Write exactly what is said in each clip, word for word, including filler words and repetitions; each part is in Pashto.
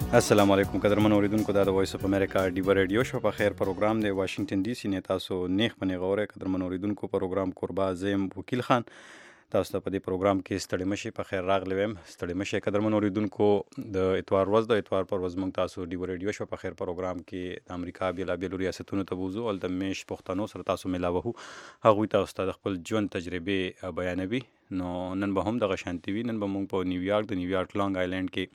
السلام علیکم قدرمن اوریدونکو دا د وایس اف امریکا ډیو ریډیو شو په خیر پروګرام دی واشنگټن ډي سي نه تاسو نیخ پنې غوړې قدرمن اوریدونکو پروګرام قربا زم وکیل خان تاسو ته په دې پروګرام کې ستړي مشي په خیر راغلی ویم ستړي مشي قدرمن اوریدونکو د اتوار ورځ د اتوار پر ورځ موږ تاسو ډیو ریډیو شو په خیر پروګرام کې د امریکا بیلابیلو ریاستونو ته بوزو ول د میش پښتنو سره تاسو ملاوهو هغوی تاسو ته د خپل ژوند تجربه بیانوي نو نن به هم دغه شانتي وي نن به موږ په نیویارک د نیویارک لانګ آیلند کې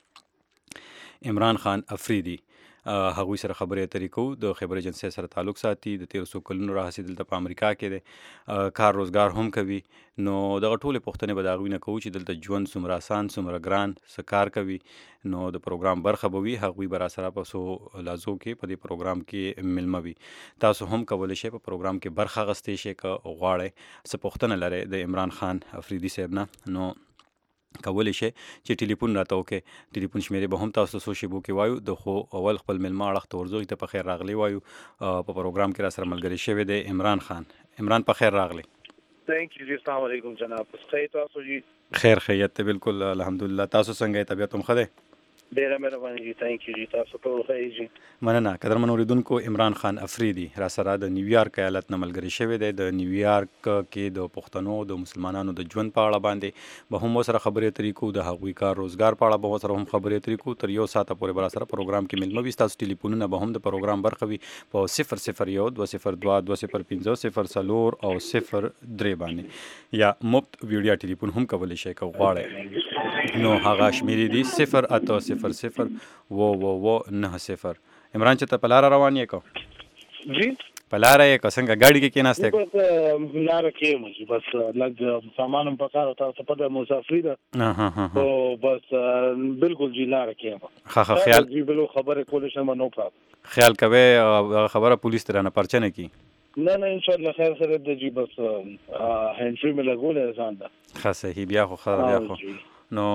عمران خان افریدي هغوی سره خبرې اترې کوو د خبر ایجنسۍ سره تعلق ساتي د تیرو څو کلونو راهیسې دلته په امریکا کې دی کار روزګار هم کوي نو دغه ټولې پوښتنې به د هغوی نه کوو چې دلته ژوند څومره اسان څومره ګران څه کار کوي نو د پروګرام برخه به وي هغوی به راسره په څو لحظو کې په دې پروګرام کې ملمه وي تاسو هم کولی شئ په پروګرام کې برخه اخیستی شئ که غواړئ څه پوښتنه لرئ د عمران خان افریدي صاحب نه نو کولی شئ چې ټلیفون راته وکړئ ټلیفون شمیرې به هم تاسو څو شیبو کې وایو د خو اول خپل مېلمه اړخ ته ورځو ته په خیر راغلی وایو په پروګرام کې را سره ملګری شوی دی عمران خان عمران په خیر راغلی ثانک یو جی السلام علیکم جناب خیر تاسو جی خیر خیریت ته بالکل الحمدلله تاسو څنګه طبیعت هم ښه دی ډیره مهرباني جی ثانک یو جی تاسو ټول خیر جی مننه قدرمن اوریدونکو عمران خان افریدي را سره د نیویارک ایالت نه ملګری شوی دی د نیویارک کې د پښتنو د مسلمانانو د ژوند په اړه باندې به هم سره خبرې اترې کوو د هغوی کار روزګار په اړه به سره هم خبرې اترې کوو تر یو ساعته پورې به سره پروګرام کې ملمه وي ستاسو ټلیفونونه به هم د پروګرام برخه وي په صفر صفر یو دوه صفر دوه دوه صفر پنځه صفر څلور او صفر درې باندې یا مفت ویډیو ټلیفون هم کولی شئ که غواړئ نو هغه شمیرې دي صفر اته صفر صفر و و و نه صفر عمران چې ته په لاره روان یې که جی په لاره یې که څنګه ګاډي کې کېناستی بس لاره کې یم جی بس لږ سامان هم پکار او تاسو په د مسافري ده او بس بالکل جی لاره کې یم ښه ښه خیال جی بلو خبرې کولی شم نو پرابلم خیال کوئ خبره پولیس ترانه پرچه نه کي نه نه انشاءالله خیر سره د جی بس هینډ فري مې لګولی ځان ده ښه صحیح بیا خو ښه بیا خو نو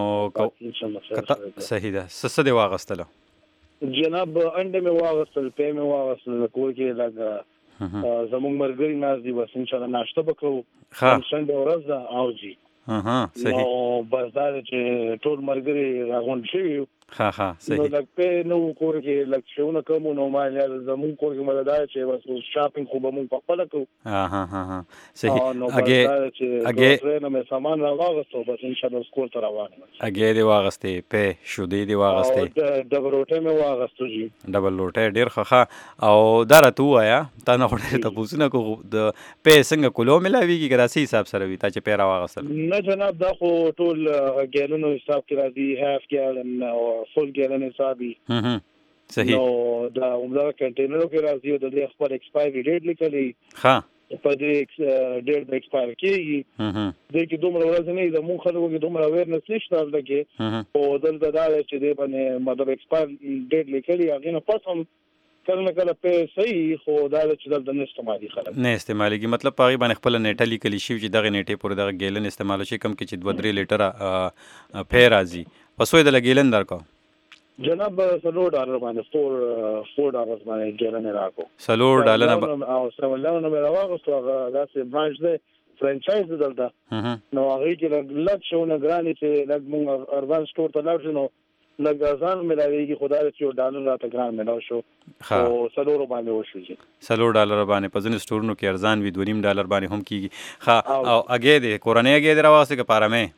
صحیح ده څه څه دې واغستله جناب انډه مې واغستل پې مې واغستل کور کې لږ زموږ ملګري ناست دي بس انشاءالله ناشته به کوو شنبه ورځ ده او جی نو بس دا چې ټول ملګري راغونډ شوي یو ها ها صحیح نو لږ پې نو کور کې لږ شیونه کوم نو ما زموږ کور کې مله دا چې بس شاپینګ خو به مونږ په خپله کوو ها ها ها ها صحیح نو بس دا چې د ټرین نه مې سامان را واغستو بس انشاءالله کور ته روان یم هګۍ دې واغستې پې شودې دې واغستې ډبل روټۍ مې واغستو جی ډبل روټۍ ډېر ښه ښه او دا راته ووایه تا نه خو ډېر تپوسونه کوو د پې څنګه کلو ملاویږي که داسې حساب سره وي تا چې پې را واغستل نه جناب دا خو ټول ګیلنو حساب کې راځي هاف ګیلن او فول ګیلن حسابي صحیح نو دا عمره کنټینرو کې راځي او د دې خپل ایکسپایری ډیټ لیکلي ښه په دې ډیټ د ایکسپایر کېږي د کې دومره ورځې نه د مونږ خلکو کې دومره اویرنس نشته لکه او دلته دا چې دې باندې مطلب ایکسپایر ډیټ لیکلي هغه نه پس هم کله نه کله په صحیح خو دا چې دلته نه استعمالي خلک نه استعمالېږي مطلب په هغې باندې خپله نیټه لیکلی شوي چې دغې نیټې پورې دغه ګیلن استعمال شي کم کې چې دوه درې لیټره پې راځي په څو یې دله ګیلن درکړو جناب څلور ډالر باندې فور فور ډالرز باندې ګیلن راکو څلور ډالر او سیون ډالر مې راوغستو هغه داسې برانچ دی فرانچایز دلته نو هغې کې لږ شونه ګرانې چې لږ مونږ اربان سټور ته لاړ شو نو لږ ځان ملاویږي خو دا چې یو ډالر راته ګران میلاو شو او څلورو باندې وشو چې څلور ډالر باندې په ځینې سټورونو کې ارزان وي دوه نیم ډالر باندې هم کېږي ښه او هګۍ دی کورنۍ هګۍ دې راواغستې که په ارامۍ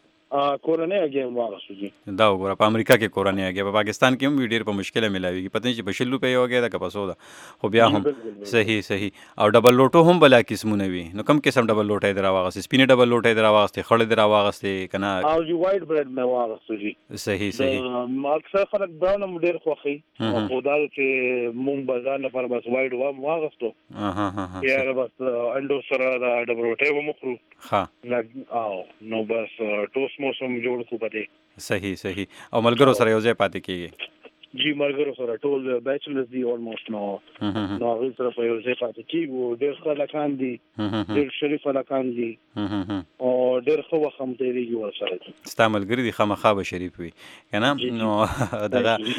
کورنۍ هګۍ واغستو جی دا وګوره په امریکا کې کورنۍ هګۍ په پاکستان کې هم ډېر په مشکله ملاویږي پته نه چې په شل روپۍ یو هګۍ ده که په څو ده خو بیا هم صحیح صحیح او ډبل لوټو هم بلا قسمونه وي نو کوم قسم ډبل لوټۍ دې راواغستې سپینې ډبل لوټۍ دې راواغستې خړې دې راواغستې که نه او جی وایټ بریډ مې واغستو جی صحیح صحیح اکثر خلک براون هم ډېر خوښوي خو دا چې مونږ به ځان لپاره بس وایټ وام واغستو یا بس انډو سره دا ډبل روټۍ به مو خورو ښه او نو بس ټوس موسم جوړ کو پته صحیح صحیح او ملګرو سره یو ځای پاتې کېږي جی ملګرو سره ټول بیچلرز دي اولموست نو نو هغوی سره په یو ځای پاتې کېږو ډېر ښه هلکان دي ډېر شریف هلکان دي او ډېر ښه وخت هم تېرېږي ورسره ستا ملګري دي خامخا به شریف وي که نه نو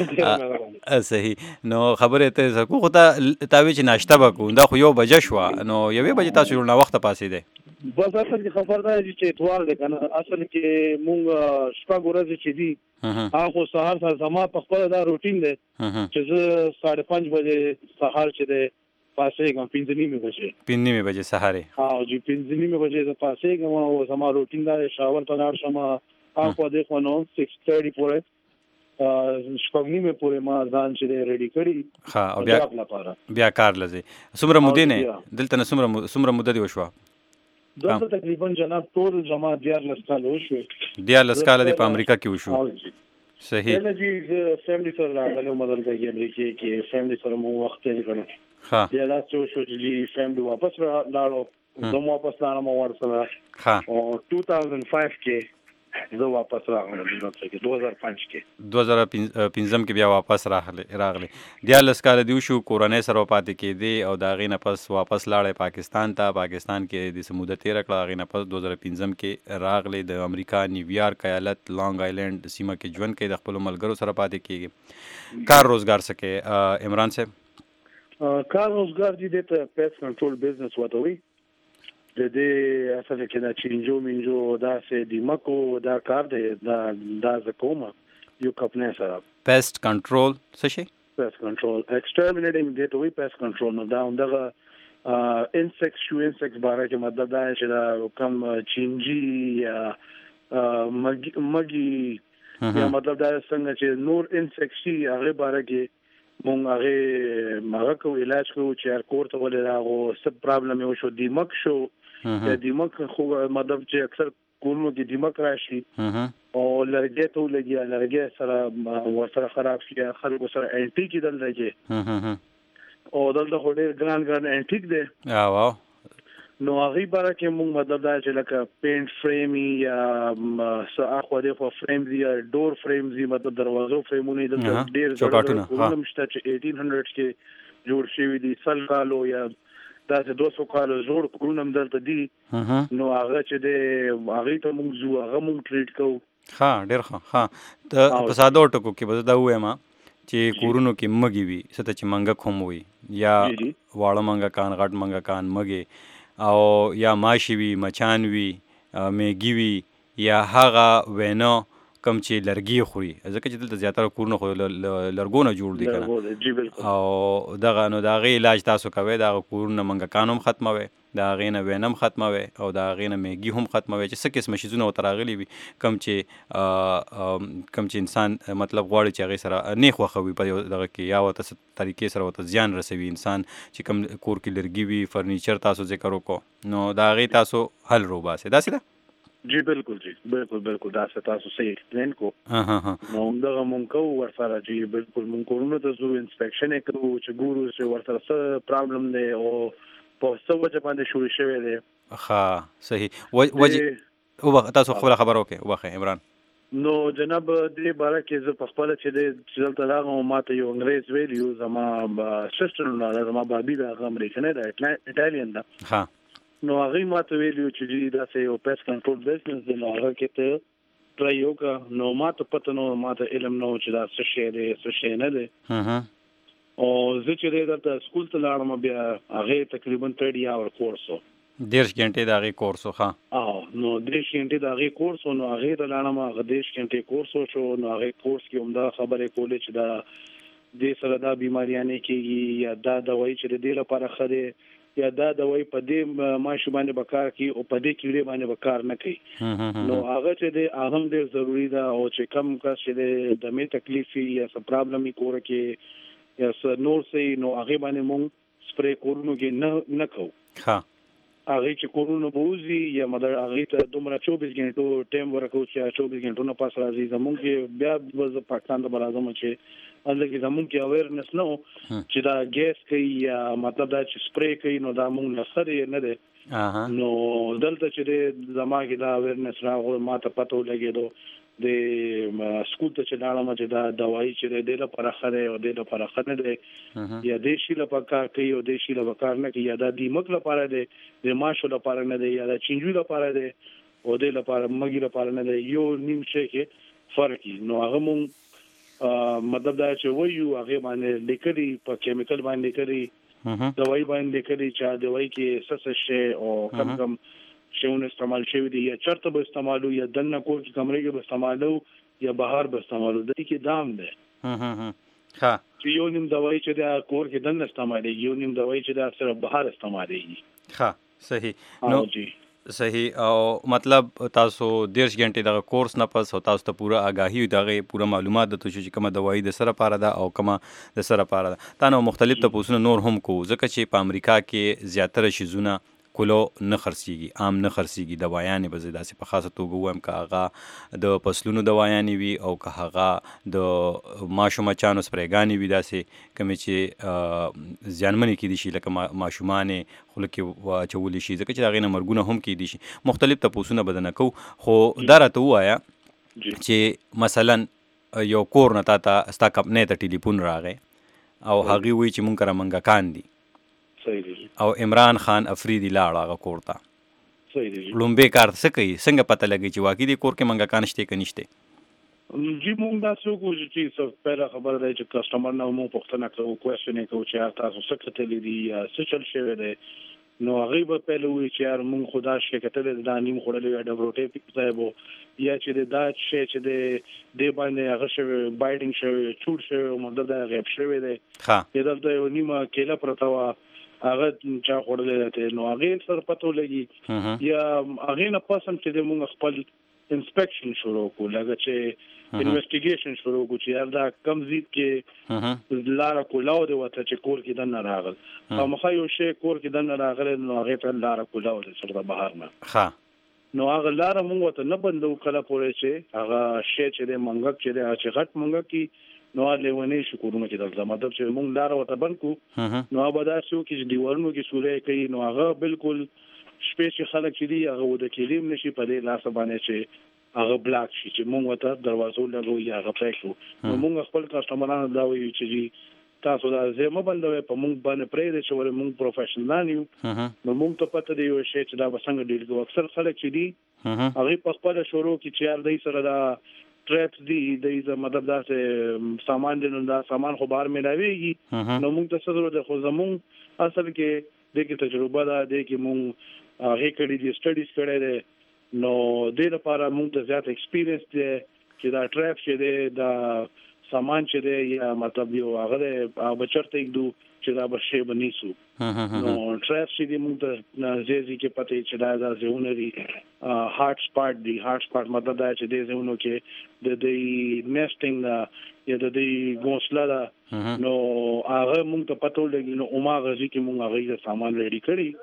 دغه صحیح نو خبرې ته سکو خو تا تا وایي چې ناشته به کوو دا خو یو بجه شوه نو یوې بجې تاسو جوړ ناوخته پاڅېدی بس اصل کې خبردار دي چې اتوار دی کنه اصل کې مونږ شپږ ورځې چې دي هغه سهار سره زما په خپل دا روټین دی چې زه ساڑھے پنځه بجې سهار چې دی پاسېږم پنځه نیمې بجې پنځه نیمې بجې سهار ها جی پنځه نیمې بجې زه پاسېږم او زما روټین دا شاور ته لاړ شم هغه خو دې خو نو سکس تھرٹی پورې شپږ نیمې پورې ما ځان چې دی ریډي کړي ها او بیا بیا کار لځي څومره مودې نه دلته نه څومره څومره مودې وشوه دلته تقریبا جناب ټول جما دیارلس کال وشو دیارلس کال د په امریکا کې وشو صحیح نه جی فیملی سره راغلو مدد کوي امریکا کې فیملی سره مو وخت یې کړو ها بیا لا څو شو چې فیملی واپس راړو زمو واپس لاړم ورسره ها او two thousand five کې زه واپس راغلم دلته کې دو هزار پنځه کې دو هزار پنځم کې بیا واپس راغلی راغلی دیارلس کال دی شو کورنۍ سره پاتې کېدی او دا غي نه پس واپس لاړې پاکستان ته پاکستان کې د سموده تیر کړه غي نه پس دو هزار پنځم کې راغلی د امریکا نیویارک ایالت لانګ آیلند سیمه کې ژوند کوي د خپل ملګرو سره پاتې کېږي کار روزګار سکے عمران صاحب کار روزګار دي د پیس کنټرول بزنس وته د دې اصل کې دا چینجو منجو دا سه دی مکو دا کار دی دا دا زکوما یو کپنه سره پیست کنټرول څه شي پیست کنټرول ایکسټرمینیټینګ دی ته وی پیست کنټرول نو دا دغه انسیکټ شو انسیکټ باره کې مطلب دا چې دا کم چینجی یا مګي یا مطلب دا څنګه چې نور انسیکټ شي هغه باره کې مونږ هغه هغه کو علاج کو چې هر کور ته ولې راغو سب پرابلم یو شو دیمک شو د دیمک خو مطلب چې اکثر کورونو کې دیمک راشي او لرګي ته لګي لرګي سره ورسره خراب شي خلکو سره انټي کې دل راځي او دلته خو ډېر ګران ګران انټیک دی واو نو هغه باره کې موږ مطلب دا چې لکه پینټ فریم یا ساخو د خو فریم دی ډور فریم دی مطلب دروازو فریمونه د ډېر چوکاټونه ها مشته چې اټین هنډرډ کې جوړ شوی دي سل کالو یا دا چې دوه سوه کالو جوړ کړو نم دلته دي نو هغه چې د هغه ته موږ زو هغه موږ ټریټ کوو ها ډېر ښه ها ته په ساده ټکو کې به دا وایم چې کورونو کې مګي وي څه چې منګه کوم وي یا واړه منګه کان غټ منګه کان مګي او یا ماشي وي مچان وي میګي وي یا هغه وینو کم چې لرګي خوري ځکه چې دلته زیاتره کورونه خو لرګونه جوړ دي کنه او دغه نو دا غي علاج تاسو کوي دا کورونه منګه کانوم ختموي دا غینه وینم ختموي او دا غینه میګي هم ختموي چې څه قسم شي زونه وتراغلي وي کم چې کم چې انسان مطلب غواړي چې هغه سره نه خوخوي په دغه کې یا وته طریقې سره وته ځان رسوي انسان چې کم کور کې لرګي وي فرنیچر تاسو ذکر وکړو نو دا غي تاسو حل رو باسه دا سیده جی بالکل جی بالکل بالکل دا څه تاسو صحیح ایکسپلین کو ها ها نو دغه مونږ کو ورسره جی بالکل مونږ کورونه ته زو انسپیکشن وکړو چې ګورو چې ورسره څه پرابلم دی او په څه وجه باندې شروع شوی دی ها صحیح وجه او تاسو خپل خبر وکړئ وخه عمران نو جناب دې باره کې زه په خپل چې د چلته راغم ماته یو انګریز ویلیو زما سیسټر نه زما بابي د امریکن دی ایټالین دا ها نو هغه ماته ویلیو چې دا سه یو پیس کنټرول بزنس دی نو هغه کې ته ټرای وکړه نو ماته پته نو ماته علم نو چې دا څه شی دی څه شی نه دی او زه چې دا سکول ته لاړم بیا هغه تقریبا تیس اور کورسو دیرش غنټې دا غي کورسو ها او نو دیرش غنټې دا غي کورسو نو هغه ته لاړم هغه دیرش غنټې کورسو شو نو هغه کورس کې هم دا خبره کولې چې دا د سره دا بیماریاں نه کیږي یا دا دوايي چې د دې لپاره خره یا دا دوايي په دې ماشو باندې بکار کی او په دې کیړې باندې بکار نه کوي نو هغه چې د اهم ډیر ضروری ده او چې کم کس چې د مې تکلیف یا څه پرابلم یې کور کې یا څه نور سي نو هغه باندې مونږ سپری کورونو کې نه نه کوو ها هغه چې کورونو بوزي یا مدر هغه ته دومره چوبیس غنټو ټایم ورکو چې چوبیس غنټو نه پاس راځي زمونږ کې بیا د پاکستان د برازم چې اندر کې زمونږ کې اویرنس نو چې دا ګیس کوي یا مطلب دا چې سپری کوي نو دا مونږ نه سره نه ده نو دلته چې زما کې دا اویرنس راغو ماته پته لګیدو د سکول ته چې لاړم چې دا دوايي چې د لپاره خره او د لپاره خره ده یا د شي لپاره کوي او د شي لپاره نه کوي یا د دیمک لپاره ده د ماشو لپاره نه ده یا د چینجو لپاره ده او د لپاره مګي لپاره نه ده یو نیم شي کې فرق نو هغه مونږ مطلب دا چې وایو هغه باندې لیکلي په کیمیکل باندې لیکلي دوايي باندې لیکلي چې دوايي کې څه څه شي او کم کم شونه استعمال شوی دی یا چرته به استعمالو یا دنه کور کې کمرې کې به استعمالو یا بهر به استعمالو د دې کې دام دی. هم هم هم ها چې یو نیم دوايي چې د کور کې دنه استعمالېږي یو نیم دوايي چې د اکثر بهر استعمالېږي. ها صحیح نو صحیح او مطلب تاسو دیرش غنټې دغه کورس نه پس او تاسو ته پوره آگاهی دغه پوره معلومات د تو چې کومه دوايي د سره پاره ده او کومه د سره پاره ده. تا نو مختلف تاسو نور هم کو ځکه چې په امریکا کې زیاتره شیزونه کولو نه خرڅيږي عام نه خرڅيږي دوايانې به زیاده سي په خاصه توګه وایم که هغه د پسلونو دوايانې وي او که هغه د ماشوم چانو سپریګانی وي داسې کوم چې ځانمنې کې دي شي لکه ماشومان خلک واچولې شي ځکه چې هغه نه مرګونه هم کې دي شي مختلف تاسو بدنه کو خو دا راته وایا چې مثلا یو کور نه تا ستا کمپنۍ ته ټلیفون راغی او هغه وی چې مونږ را منګکان دي او عمران خان افریدی لاړ هغه کور ته. صحیح دی. لومبه کار څه کوي څنګه پته لګي چې واقعي د کور کې منګکان شته کې نشته؟ جی مونږ دا څه کوو چې څه پیدا خبره ده چې کسٹمر نه مو پوښتنه کوو کوېسچن یې کوو چې تاسو څه کتلې دي یا څه چل شوی دی نو هغه به پهلو وی چې یار مونږ خدا شي کتلې دا نیم خړلې یا ډبروټې پیځایبو یا چې دا شي چې د دې باندې هغه شوی بایډینګ شوی چور شوی مطلب دا غیب شوی دی. ها دا د یو نیمه کېله پرته وا هغه چا خړلې ده نو هغه سر پته لګي یا هغه نه پسند چې موږ خپل انسپیکشن شروع کو لګا چې انویسټیګیشن شروع کو چې یار دا کم زید کې لار کولاو دی وته چې کور کې دنه راغل او مخه یو شی کور کې دنه راغل نو هغه ته لار کولاو دی سره بهر نه ها نو هغه لار موږ ته نه بندو کله پورې چې هغه شی چې د منګک چې د چې غټ منګک کې نو لیونی شکرونه چې د زمادب چې موږ لار وته بند کو نو ابدا شو کې دیوالونو کې سورې کوي نو هغه بالکل شپې چې خلک چې دی هغه د کلیم نشي په دې لاس باندې چې هغه بلاک شي چې موږ وته دروازو لګو یا هغه پېښو نو موږ خپل کسٹمرانو دا وایي چې تاسو دا زمو باندې په موږ باندې پرې دي چې ور موږ پروفیشنل یو نو موږ ته پته دی یو شی چې دا وسنګ ډیل کوو اکثر خلک چې دی هغه په خپل شروع کې چې یار دای سره دا ټریپس دی د مطلب دا چې سامان دي نو دا سامان خو بهر ملاويږي نو موږ ته څه ضرورت خو زمون اصل کې د کې تجربه ده د کې موږ هغه کړي دي سټډیز کړي دي نو د لپاره موږ ته زیات ایکسپیرینس دی چې دا ټریپ چې دی دا سامان چې دی یا مطلب یو هغه بچرته یک دو چې دا بشي بنیسو نو ټریپ چې دی موږ ته زیږي کې پته چې دا دا زونه دي هارت سپاټ دی هارت سپاټ مطلب دا چې دی زونه کې د دې نیسټینګ یا د دې ګوسلا دا نو هغه موږ ته پته لګي نو اوما غزي کې موږ هغه سامان ریډي کړی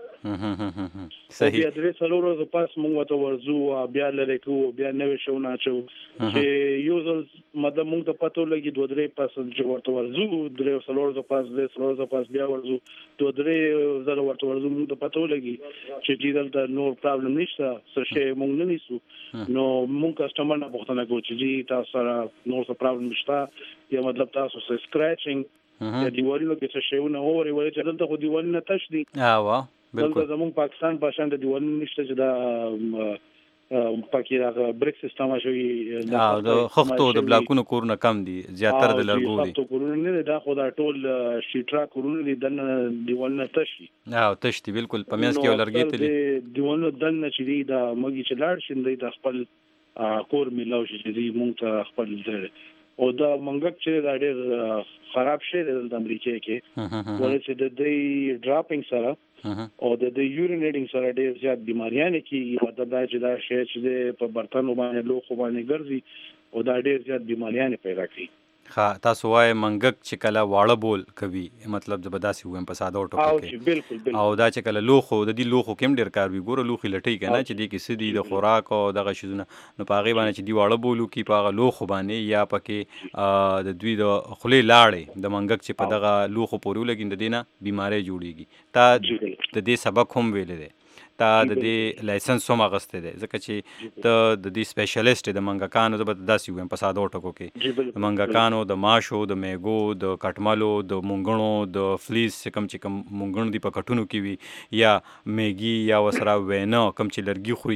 صحیح بیا درې څلور ورځې پس موږ ته ورزو بیا لری کو بیا نوې شو نه چو چې یوزل مده موږ ته پته لګي دوه درې پس چې ورته ورزو درې څلور ورځې پس درې څلور ورځې پس بیا ورزو دوه درې ځله ورته ورزو موږ ته پته لګي چې دې دلته نور پرابلم نشته څه شی موږ نه نیسو نو موږ کسٹمر نه پوښتنه کوو چې تاسو سره نور څه پرابلم نشته یا مطلب تاسو سره سکریچینګ یا دیوالونو کې څه شیونه اوري ولې چې دلته خو دیوالونه تش دي اه دلته زموږ پاکستان په شان د دیوالونو نشته چې دا پاکي راغ بریک سیستم شوی دا د خختو د بلاکونو کورونه کم دي زیاتره د لرګو دي خختو کورونه نه دا خو دا ټول شیټرا کورونه دي دنه دیوالونه تشي اه تشتي بالکل په میاس کې ولرګي تلي دیوالونه دنه چې دی دا مګي چې لاړ شندې د خپل کور ملاو شي چې دی مونږ ته خپل او دا منګک چې دا ډېر خراب شي د امریکا کې ولې چې د دې ډراپینګ سره او د دې یورینیټینګ سره ډېر زیات بیماریاں کې مطلب دا چې دا شی چې په برتن باندې لوخ باندې ګرځي او دا ډېر زیات بیماریاں پیدا کوي. ها تاسو وای منګک چې کله واړه بول کوي مطلب زبرداسي ویم په ساده ټکو کې او دا چې کله لوخو د دې لوخو کم ډیر کار وی ګوره لوخي لټي کنه چې دې کې سدي د خوراک او دغه شیزونه نو پاغي باندې چې دی واړه بولو کې پاغه لوخو باندې یا پکې د دوی د خلې لاړې د منګک چې په دغه لوخو پورې لګین د دینه بیماری جوړیږي تا د دې سبق هم ویل دي تا د دې لایسنس هم اغسته دي ځکه چې ته د دې سپیشلیست د منګکانو د داسي ویم په ساده ټکو کې د منګکانو د ماشو د میګو د کټمالو د مونګړو د فلیس کم چې کم مونګړو دی په کټونو کې وي یا میګي یا وسره وینا کم چې لرګي خوري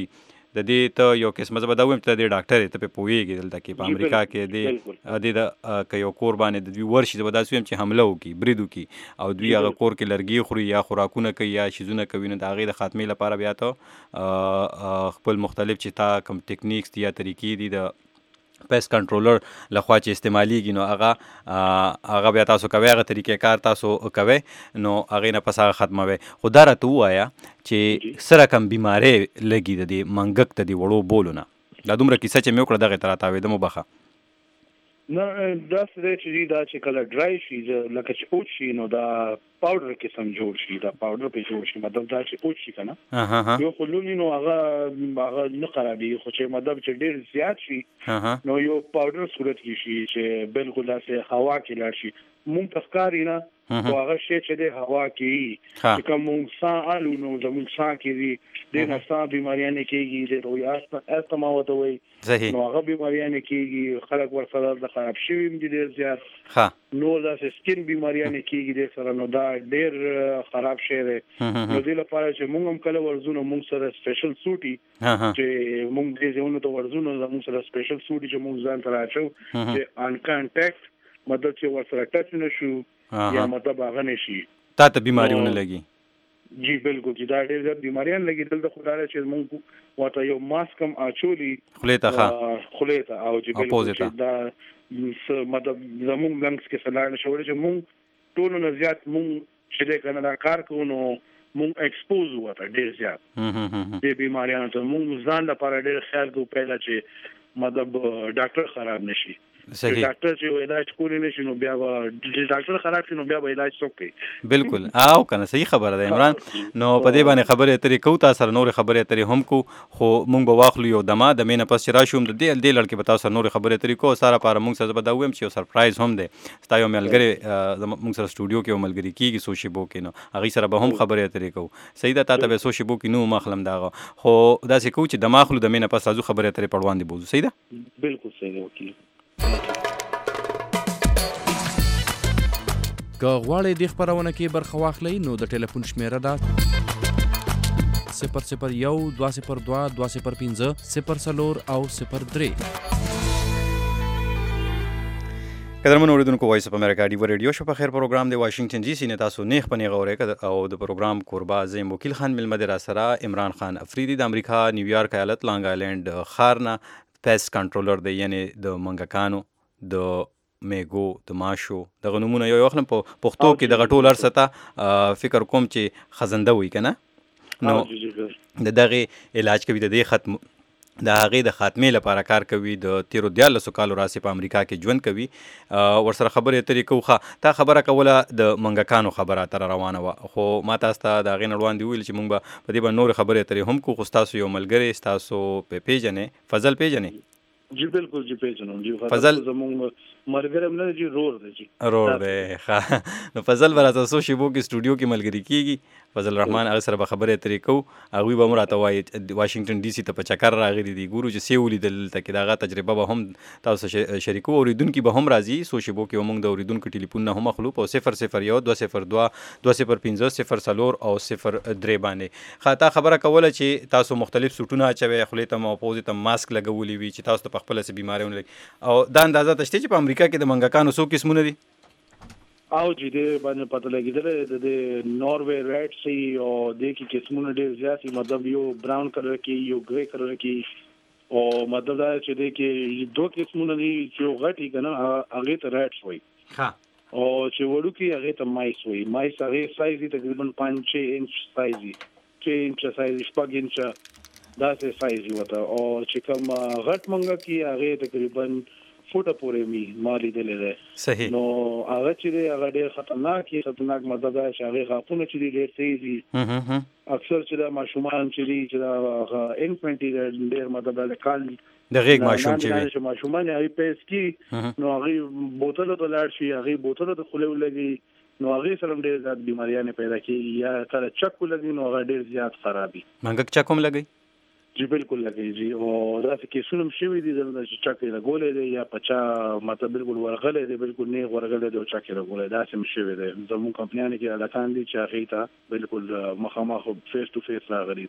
د دې ته یو قسمه زه به دا ووایم چې د ډاکټر ته پې پوهېږي دلته کې په امریکا کې د دې د که یو کور باندې د دوی ورشي زه به داسې ویم چې حمله وکړي برید وکړي او دوی هغه کور کې لرګي خوري یا خوراکونه کوي یا شیزونه کوي نو د هغې د خاتمې لپاره بیا ته خپل مختلف چې تا کوم ټکنیکس دي یا طریقې دي د پیس کنټرولر لخوا چې استعمالیږي نو هغه هغه بیا تاسو کوئ هغه طریقې کار تاسو کوئ نو هغې نه پس هغه ختموئ خو دا راته ووایه چې څه رقم بیمارۍ لګي د دې منګک د دې وړو بولو نه دا دومره کیسه چې مې وکړه دغې ته راتاوېده مو بخه نه داسې دی چې دا چې کله ډرای شي لکه چې اوچ شي نو دا پاوډر قسم جوړ شي دا پاوډر پې جوړ شي مطلب دا چې اوچ شي که نه یو خو لوني نو هغه هغه نه خرابېږي خو چې مطلب چې ډېر زیات شي نو یو پاوډر صورت کې شي چې بالکل داسې هوا کې لاړ شي مونږ ته ښکاري نه خو هغه شی چې دی هوا کې چې کوم مونږ ساه الو نو زمونږ ساه کې دي دې نه ساه بیماریانې کېږي د روی استما ورته وایي نو هغه بیماریانې کېږي خلک ورسره د خراب شوي هم دي ډېر زیات نو داسې سکین بیماریانې کېږي دې سره نو دا ډېر خراب شی دی نو دې لپاره چې مونږ هم کله ورځو نو مونږ سره سپیشل سوټ وي چې مونږ دې ځایونو ته ورځو نو زمونږ سره سپیشل سوټ وي چې مونږ ځان ته راچو چې ان کانټیکټ مطلب چې ورسره ټچ نه شو یا مطلب هغه نه شي تا ته بیماری ونه لګي جی بالکل چې دا ډېر زیات بیماریان لګي دلته خو دا چې مونږ ورته یو ماسک هم اچولي خولې ته ښه خولې ته او چې بالکل چې دا مطلب زمونږ لنګس کې سلاړ نه شولی چې مونږ ټولو نه زیات مونږ چې دی که نه دا کار کوو نو مونږ ایکسپوز ورته ډېر زیات دې بیماریانو ته مونږ ځان لپاره ډېر خیال کوو پهله چې مطلب ډاکټر خراب نه شي ډاکټر چې علاج کولی نه شي نو بیا به ډاکټر خراب شي نو بیا به علاج څوک کوي بالکل او که نه صحیح خبره ده عمران نو په دې باندې خبرې اترې کوو تا سره نورې خبرې اترې هم کوو خو مونږ به واخلو یو دمه دمې نه پس چې راشو د دې دې لړ کې به تاسو سره نورې خبرې اترې کوو ستا لپاره مونږ سره زه به دا ووایم چې یو سرپرایز هم دی ستا یو ملګری مونږ سره سټوډیو کې یو ملګري کېږي څو شېبو کې نو هغوی سره به هم خبرې اترې کوو صحیح ده تا ته به څو شېبو کې نو هم اخلم د هغه خو داسې کوو چې دمه اخلو دمې نه پس راځو خبرې اترې په وړاندې بوځو صحیح ده بالکل صحیح ده وکیل که غواړئ دې خپرونه کې برخه واخلئ نو د ټلیفون شمیره ده صفر صفر یو دوه صفر دوه دوه صفر پنځه صفر څلور او صفر درې قدرمن اوریدونکو وایس اف امریکا ډیو ریډیو شو په خیر پروګرام دی واشنگټن ډي سي نه تاسو نیخ پنې غوړې او د پروګرام قربا زم وکیل خان مل مدرا سره عمران خان افریدي د امریکا نیویارک ایالت لانګ آیلند خارنه پیس کنټرولر دی یعنی د منګکانو د میګو د ماشو دغه نومونه یو وخت په پښتو کې دغه ټول ارسته فکر کوم چې خزنده وي کنه نو د دغه علاج کوي د دې ختم د هغې د خاتمې لپاره کار کوي د تیرو دیارلسو کالو راسې په امریکا کې ژوند کوي ورسره خبرې اترې کوو ښه تا خبره کوله د منګکانو خبره تر روانه وه خو ما تاسو ته د هغې نه وړاندې وویل چې موږ به په دې باندې نورې خبرې اترې هم کوو خو ستاسو یو ملګری ستاسو پې پیژنې فضل پیژنې جی بالکل جی پیژنم جی فضل زمونږ ملګری هم نه جی رور دی جی رور دی ښه نو فضل به راته څو شېبو کې سټوډیو کې ملګري کېږي فضل رحمان هغه سره به خبرې اترې کوو هغوی به هم راته وایي واشنګټن ډي سي ته په چکر راغلي دي ګورو چې څه ولیدل دلته کې د هغه تجربه به هم تاسو شریکو اورېدونکي به هم راځي څو شېبو کې به موږ د اورېدونکو ټلیفونونه هم اخلو په صفر صفر یو دوه صفر دوه دوه صفر پنځه صفر څلور او صفر درې باندې ښه تا خبره کوله چې تاسو مختلف سوټونه اچوئ خولې ته او پوزې ته ماسک لګولی وي چې تاسو ته په خپله څه بیمارۍ ونه لګي او دا اندازه ته شته چې په امریکا کې د منګکانو څو قسمونه دي او چې دې باندې پته لګېدلی د دې ناروے ریډ سي او دې کې قسمونه ډېر زیات دي مطلب یو براون کلر کې یو ګرے کلر کې او مطلب دا چې دې کې دوه قسمونه دي چې یو غټ یې که نه هغې ته ریډس وایي او چې وړوکي هغې ته مایس وایي مایس هغې سایز یې تقریبا پنځ چھ انچ سایز وي چھ انچه سایز شپږ انچه داسې سایز وي ورته او چې کوم غټ منګکي هغې تقریبا فوټه پورې وي ما لیدلی دی صحیح نو هغه چې دی هغه ډېر خطرناک دي خطرناک مطلب دا چې هغې غاښونه چې دي ډېر تیز دي اکثر چې دا ماشومان چې دي چې دا انفنټ دي ډېر مطلب دا د کال د غېږ ماشوم چې وي ماشومان یې هغې پیس کي نو هغې بوتلو ته لاړ شي هغې بوتلو ته خولې ولګي نو هغې سره هم ډېر زیات بیماریانې پیدا کېږي یا کله چک ولګي نو هغه ډېر زیات خرابي منګک چک هم لګوي جی بالکل لګي جی او داسې کیسونه هم شوي دي دلته چې چک یې لګولی دی یا په چا مطلب بالکل ورغلی دی بالکل نیغ ورغلی دی او چک یې لګولی داسې هم شوي دی زموږ کمپنیانو کې هلکان دي چې هغې ته بالکل مخامخ فیس ټو فیس راغلي دي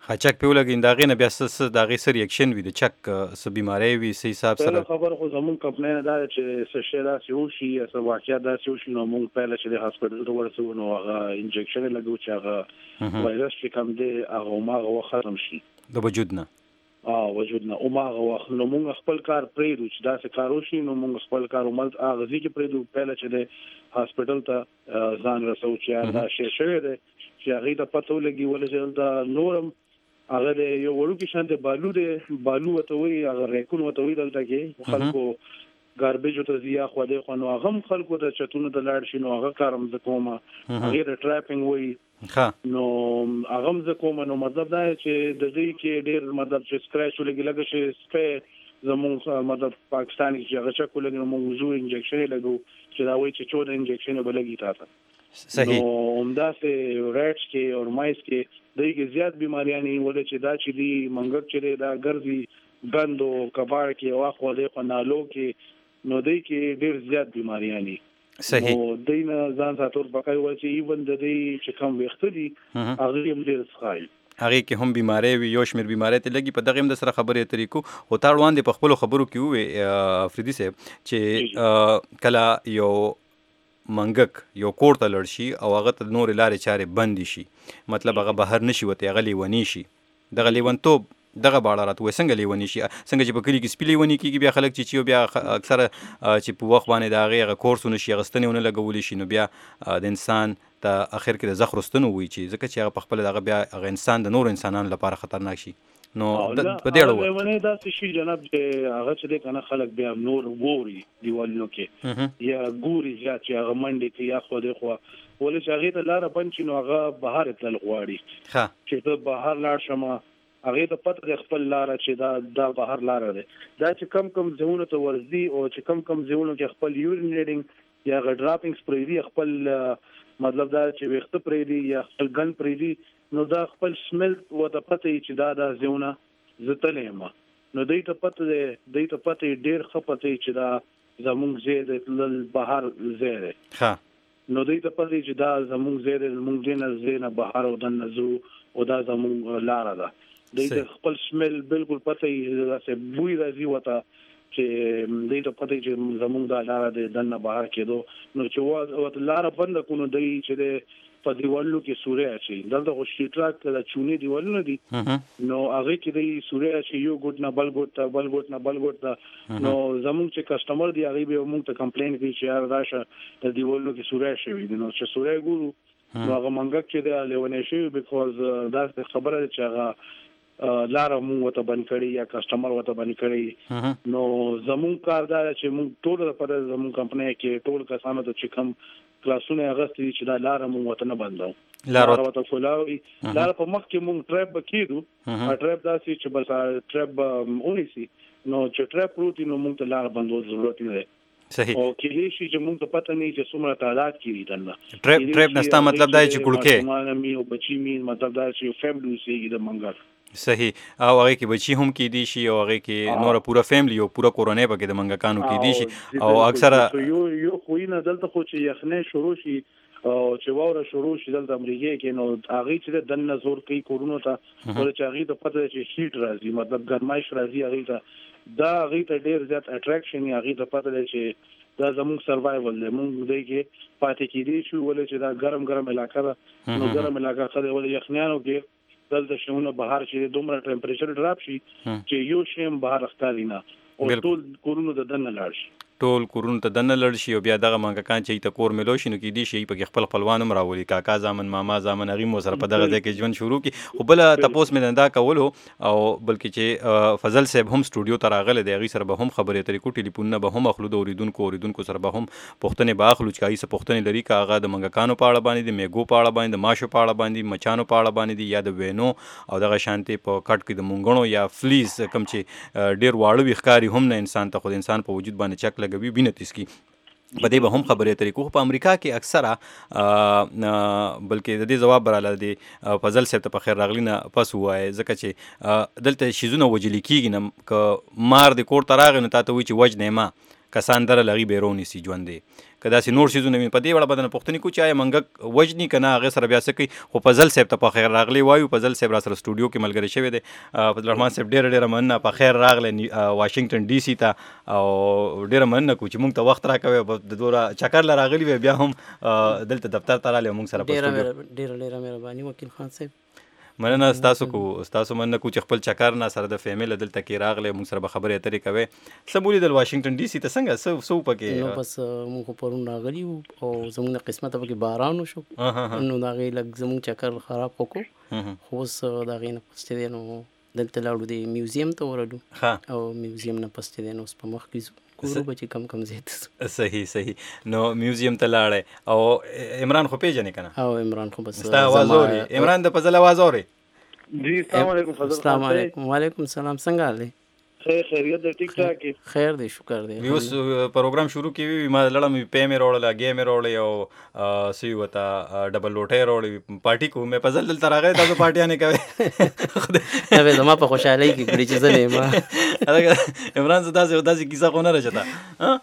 ها چک په ولګین دا غینه بیا څه دا غي سر ریاکشن وي د چک څه بیماری وي سي حساب سره خبر خو زمون کمپنی نه دا چې څه شي دا سی او شي یا واقعیا دا سی او شي نو مونږ په لاره چې د هسپتال ته ورسو نو هغه انجکشن لګو چې هغه وایرس چې کوم دی هغه ما هغه ختم شي د وجود نه اه وجود نه او ما هغه نو مونږ خپل کار پرېږدو چې دا څه کارو شي نو مونږ خپل کار عمل هغه ځکه پرېږدو په لاره چې د هسپتال ته ځان رسو چې دا شي شوی دی چې هغه ته پته ولګي ولې چې دا نورم هغه یو وړو کې شانته بالو دی بالو وته وی هغه ریکون وته وی دلته کې خلکو ګاربیج ته زیات خو دی خو نو هغه خلکو ته چتونه د لاړ شي نو هغه کارم ز کومه هغه ټراپینګ وی ها نو هغه ز کومه نو مطلب دا چې د دې کې ډېر مطلب چې سکراچ ولګي لګ شي سپې زموږ مطلب پاکستان کې هغه چې کولګي موږ زو انجکشن لګو چې دا وایي چې چود انجکشن بلګي تاسو صحیح نو همدا سه ریټس کې او مایس کې دغه زیات بیماریاں نه ولې چې دا چې دی منګر چې دا ګرځي بندو کباړ کې واخو له قنالو کې نو دای کې ډیر زیات بیماریاں نه صحیح نو دینه ځان ساتور بقای و چې ایون د دې چې کوم وخت دی هغه هم ډیر ښایي هغه کې هم بیماری وي یو شمیر بیماری ته لګي په دغه هم د سره خبرې طریقو او تا روان دي په خپل خبرو کې وي افریدي صاحب چې کلا یو منګک یو کور ته لړ شي او هغه ته نور لارې چارې بند شي مطلب هغه بهر نشي وته هغه لیونی شي دغه لیونتوب دغه باړه راته وای څنګه لیونی شي څنګه چې په کلی کې سپی لیونی کیږي بیا خلک چې چې بیا اکثر چې په وخت باندې دا هغه کورسونه شي غستنه لګولې شي نو بیا د انسان ته اخر کې د زخرستنو وي چې ځکه چې هغه په خپل دغه بیا هغه انسان د نور انسانانو لپاره خطرناک شي نو په دې اړه ونه دا شي جناب چې هغه چې کنه خلک بیا نور ګوري دیوالونو کې یا ګوري چې هغه منډي کې یا خو دې خو ولې چې هغه ته لار پنځ نو هغه بهر تل غواړي ها چې ته بهر لاړ شمه هغه ته پته خپل لار چې دا د بهر لار ده دا چې کم کم ځونه ته ورزي او چې کم کم ځونه کې خپل یورینیډینګ یا غ ډراپینګز پرې خپل مطلب دا چې وخت پرې دی یا خپل ګن پرې دی نو دا خپل سمل وته پته چې دا د ځونه زتلې ما نو دوی ته پته دی دوی ته پته ډیر خپته چې دا زمونږ زید لل بهر زید ها نو دوی ته پته چې دا زمونږ زید زمونږ دینه زینه بهر او د نزو او دا زمونږ لار ده دوی ته خپل سمل بالکل پته یې چې بوی راځي وته چې دوی ته پته چې زمونږ دا لار ده دنه بهر کېدو نو چې وته لار بند کونو دوی چې په دیوالو کې سورې اچي دلته خو شټراک د چونی دیوالونه دي نو هغه کې د سورې اچي یو ګوت نه بل ګوت ته بل ګوت نه بل ګوت ته نو زموږ چې کسٹمر دی هغه به موږ ته کمپلین کوي چې یار راشه د دیوالو کې سورې شوی نو چې سورې ګورو نو هغه منګک چې دی لیونه شي بیکوز دا خبره چې هغه لار مو ته بند کړی یا کسٹمر وته بند کړی نو زموږ کاردار چې موږ ټول لپاره زموږ کمپنی کې ټول کسانو ته چې کوم کلاسونه اغستې چې دا لار مو وته نه بندو لار وته فلاوي لار په مخ کې مونږ ټریپ بکیدو ا ټریپ داسې چې بس ټریپ اونیسي نو چې ټریپ پروتي نو مونږ ته لار بندو ضرورت نه صحیح او کې شي چې مونږ ته پته نه چې څومره تعداد کې دنه ټریپ ټریپ نستا مطلب دا چې ګړکه ما مې او بچی مې مطلب دا چې فیملی سي د منګر صحیح او هغه کې بچی هم کې دي شي او هغه کې نور پورا فیملی او پورا کورونه پکې د منګکانو کې دي شي او اکثر یو یو خوینه دلته خو چې یخنه شروع شي او چې ووره شروع شي دلته امریکا کې نو هغه چې د دنه زور کوي کورونو ته ول چې هغه ته پته چې هیټ راځي مطلب ګرمایش راځي هغه ته دا هغه ته ډیر زیات اټریکشن هغه ته پته چې دا زموږ سروایول دی موږ دوی کې پاتې کېدی شو ول چې دا ګرم ګرم علاقه ده نو ګرم علاقه خدای ول یخنیانو کې دلته شونه بهر چې دومره ټمپریچر ډراپ شي چې یو شیم بهر ښکاري نه او ټول کورونو د دنه لاړ شي ټول کورونو ته دنه لړ شي او بیا دغه منګکان چې ته کور ملو شي نو کې دي شي په خپل خپلوان هم راولي کاکا زامن ماما زامن هغه مو سره په دغه ځای کې ژوند شروع کی خو بل تاسو مې نندا کول او بلکې چې فضل صاحب هم سټوډیو ته راغله دی هغه سره به هم خبرې طریقو ټلیفون نه به هم اخلو د اوریدونکو اوریدونکو سره به هم پښتنې باخلو چې هغه سره پښتنې لري کاغه د منګکانو په اړه باندې د میګو په اړه باندې د ماشو په اړه باندې مچانو په اړه باندې یا د وینو او دغه شانتي په کټ کې د مونګونو یا فلیز کم چې ډیر واړه وښکاری هم نه انسان ته خود انسان په وجود باندې چک لګوي بینه تسکی په دې به هم خبرې طریقو په امریکا کې اکثره بلکې د دې جواب براله دی فضل صاحب ته په خیر راغلی نه پس وای ځکه چې دلته شیزونه وجلی کیږي نه ک مار د کور تراغ نه تاسو وی چې وجنه ما کسان در لغي بیرونی سي ژوندې که داسې نور شیزونه وي په دې وړه به نه پوښتنې کوو چې آیا منګک وجني که نه هغې سره بیا څه کوي خو فضل صاحب ته په خیر راغلی وایو فضل صاحب را سره سټوډیو کې ملګری شوی دی فضل الرحمن صاحب ډېره ډېره مننه په خیر راغلی واشنګټن ډي سي ته او ډېره مننه کوو چې موږ ته وخت راکوئ د دوره چکر له راغلي وی بیا هم دلته دفتر ته راغلی موږ سره په ډېره ډېره مهرباني وکیل خان صاحب مننه ستاسو کو ستاسو مننه کو چې خپل چکر نه سره د فیمل دلته کې راغلی موږ سره به خبرې اترې کوئ څه بولي د واشنګټن ډي سي ته څنګه څه څه پکې نو بس موږ خو پرون راغلي وو او زموږ د قسمته پکې باران وشو نو د هغې لږ زموږ چکر خراب وکړو خو اوس د هغې نه پس چې دی نو دلته لاړو د میوزیم ته ورغلو او میوزیم نه پس چې دی نو اوس په مخ کې ګورو به چې کم کم زیات صحیح صحیح نو میوزیم ته لاړی او عمران خو پیژنې که نه او عمران خو بس ستا اواز اوري عمران د فضل اواز اوري جی السلام علیکم فضل السلام علیکم وعلیکم السلام څنګه حال دی خیر خیریت دی ټیک ټاک خیر دی شکر دی اوس پروګرام شروع کیوي ما لړم پې مې روړله ګې مې روړې او سی وته ډبل لوټې روړې پارټي کو مې فضل دلته راغی تاسو پارټیانې کوئ نه زما په خوشحالۍ کې کړي چې زه نه یم عمران زه داسې داسې کیسه خو نه رچته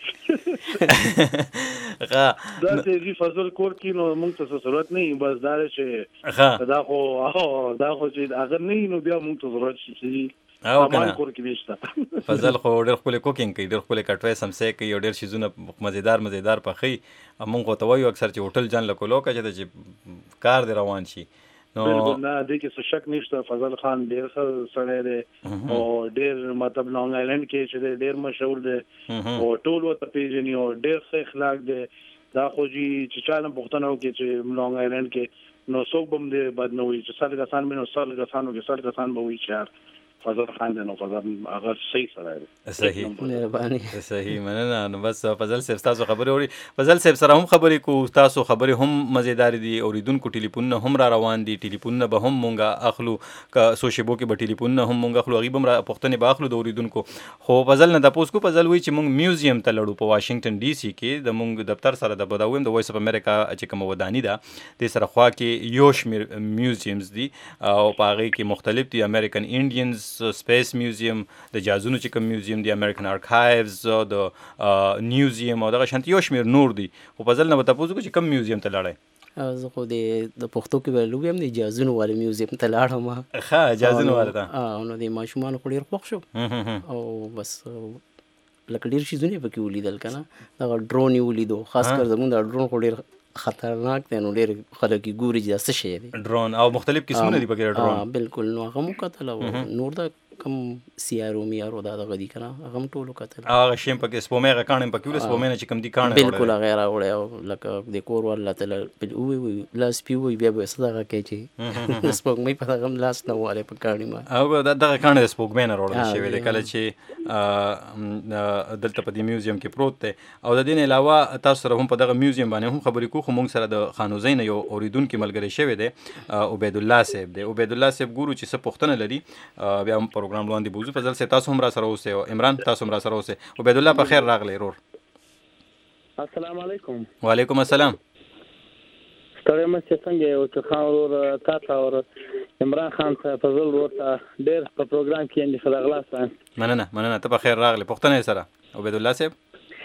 دا چې فضل کور کې نو موږ ته ضرورت نه بس دا چې دا خو دا خو چې اگر نه نو بیا موږ ته ضرورت شي چې او کنه فضل خو ډېر ښکلی کوکینګ کوي ډېر ښکلی کټوی سمسی کوي او ډېر شیزونه مزیدار مزیدار پخوي موږ خو ته وایو اکثر چې هوټل جان له کولو که چې چې کار دې روان شي نو نه دې کې څه شک نشته فضل خان ډېر ښه سړی دی او ډېر مطلب لانګ آیلینډ کې چې دی ډېر مشهور دی او ټول ورته پېژني او ډېر ښه اخلاق دی دا خو چې چا نه پوښتنه وکړي چې لانګ آیلینډ کې نو څوک به هم دې بد نه وایي چې سل کسان به نو سل کسانو کې سل کسان به وایي چې یار فضل خان دی نو فضل هغه صحیح سره دی صحیح مهرباني صحیح مننه نو بس فضل صاحب تاسو خبرې اوري فضل صاحب سره هم خبرې کوو تاسو خبرې هم مزیدار دي اوریدونکو ټلیفونونه هم را روان دي ټلیفونونه به هم مونږه اخلو که څو شیبو کې به ټلیفونونه هم مونږ اخلو هغوی به هم را پوښتنې به اخلو د اوریدونکو خو فضل نه تپوس کو فضل وایي چې مونږ میوزیم ته لړو په واشنګټن ډي سي کې د مونږ دفتر سره د به دا ویم د وایس اف امریکا چې کومه وداني ده دې سره خوا کې یو شمېر میوزیمز دي او په هغې کې مختلف دي امریکن انډینز سپیس میوزیم د جازونو چې کوم میوزیم دی امریکن آرکایوز د نیوزیم او دغه شانتي یو شمېر نور دي خو فضل نه به تپوس وکړو چې کوم میوزیم ته لاړی زه خو د پښتو کې ویلو ویم د جازونو والي میوزیم ته لاړم ښه جازونو والا ته نو د ماشومانو خو ډېر خوښ شو او بس لکه ډېر شیزونه یې پکې ولیدل که نه دغه ډرون یې ولیدو خاص کر زموږ دا ډرون خو ډېر خطرناک دی نو ډېر خلک یې ګوري چې دا څه شی دی ډرون او مختلف قسمونه دي پکې ډرون بالکل نو هغه مو کتل او نور دا کم سیارو میارو دا دغه دي که نه هغه هم ټولو کتل هغه شی هم پکې سپومۍ هغه کاڼې هم پکې ولیدل سپومۍ نه چې کوم دي کاڼې بالکل هغه یې راوړی او لکه د کور والا ته ووایي وایي لاس پې ووایي بیا به یې څه دغه کوي چې د سپوږمۍ په دغه هم لاس نه والی په کاڼي ما او دغه کاڼی د سپوږمۍ نه راوړل شوی دی کله چې دلته په دې میوزیم کې پروت دی او د دې نه علاوه تاسو سره هم په دغه میوزیم باندې هم خبرې کوو خو موږ سره د خانوزۍ نه یو اورېدونکي ملګری شوی دی عبیدالله صاحب دی عبیدالله صاحب ګورو چې څه پوښتنه لري بیا هم پروګرام لاندې بوځو فضل صاحب تاسو هم را سره اوسئ او عمران تاسو هم را سره اوسئ عبیدالله په خیر راغلی رور السلام علیکم وعلیکم السلام ستړی مه چې څنګه یې وکیل خان ورور تا ته او عمران خان ته فضل ورور ته ډېر په پروګرام کې یعنې ښه راغلاست مننه مننه ته په خیر راغلی پوښتنه یې سره عبیدالله صاحب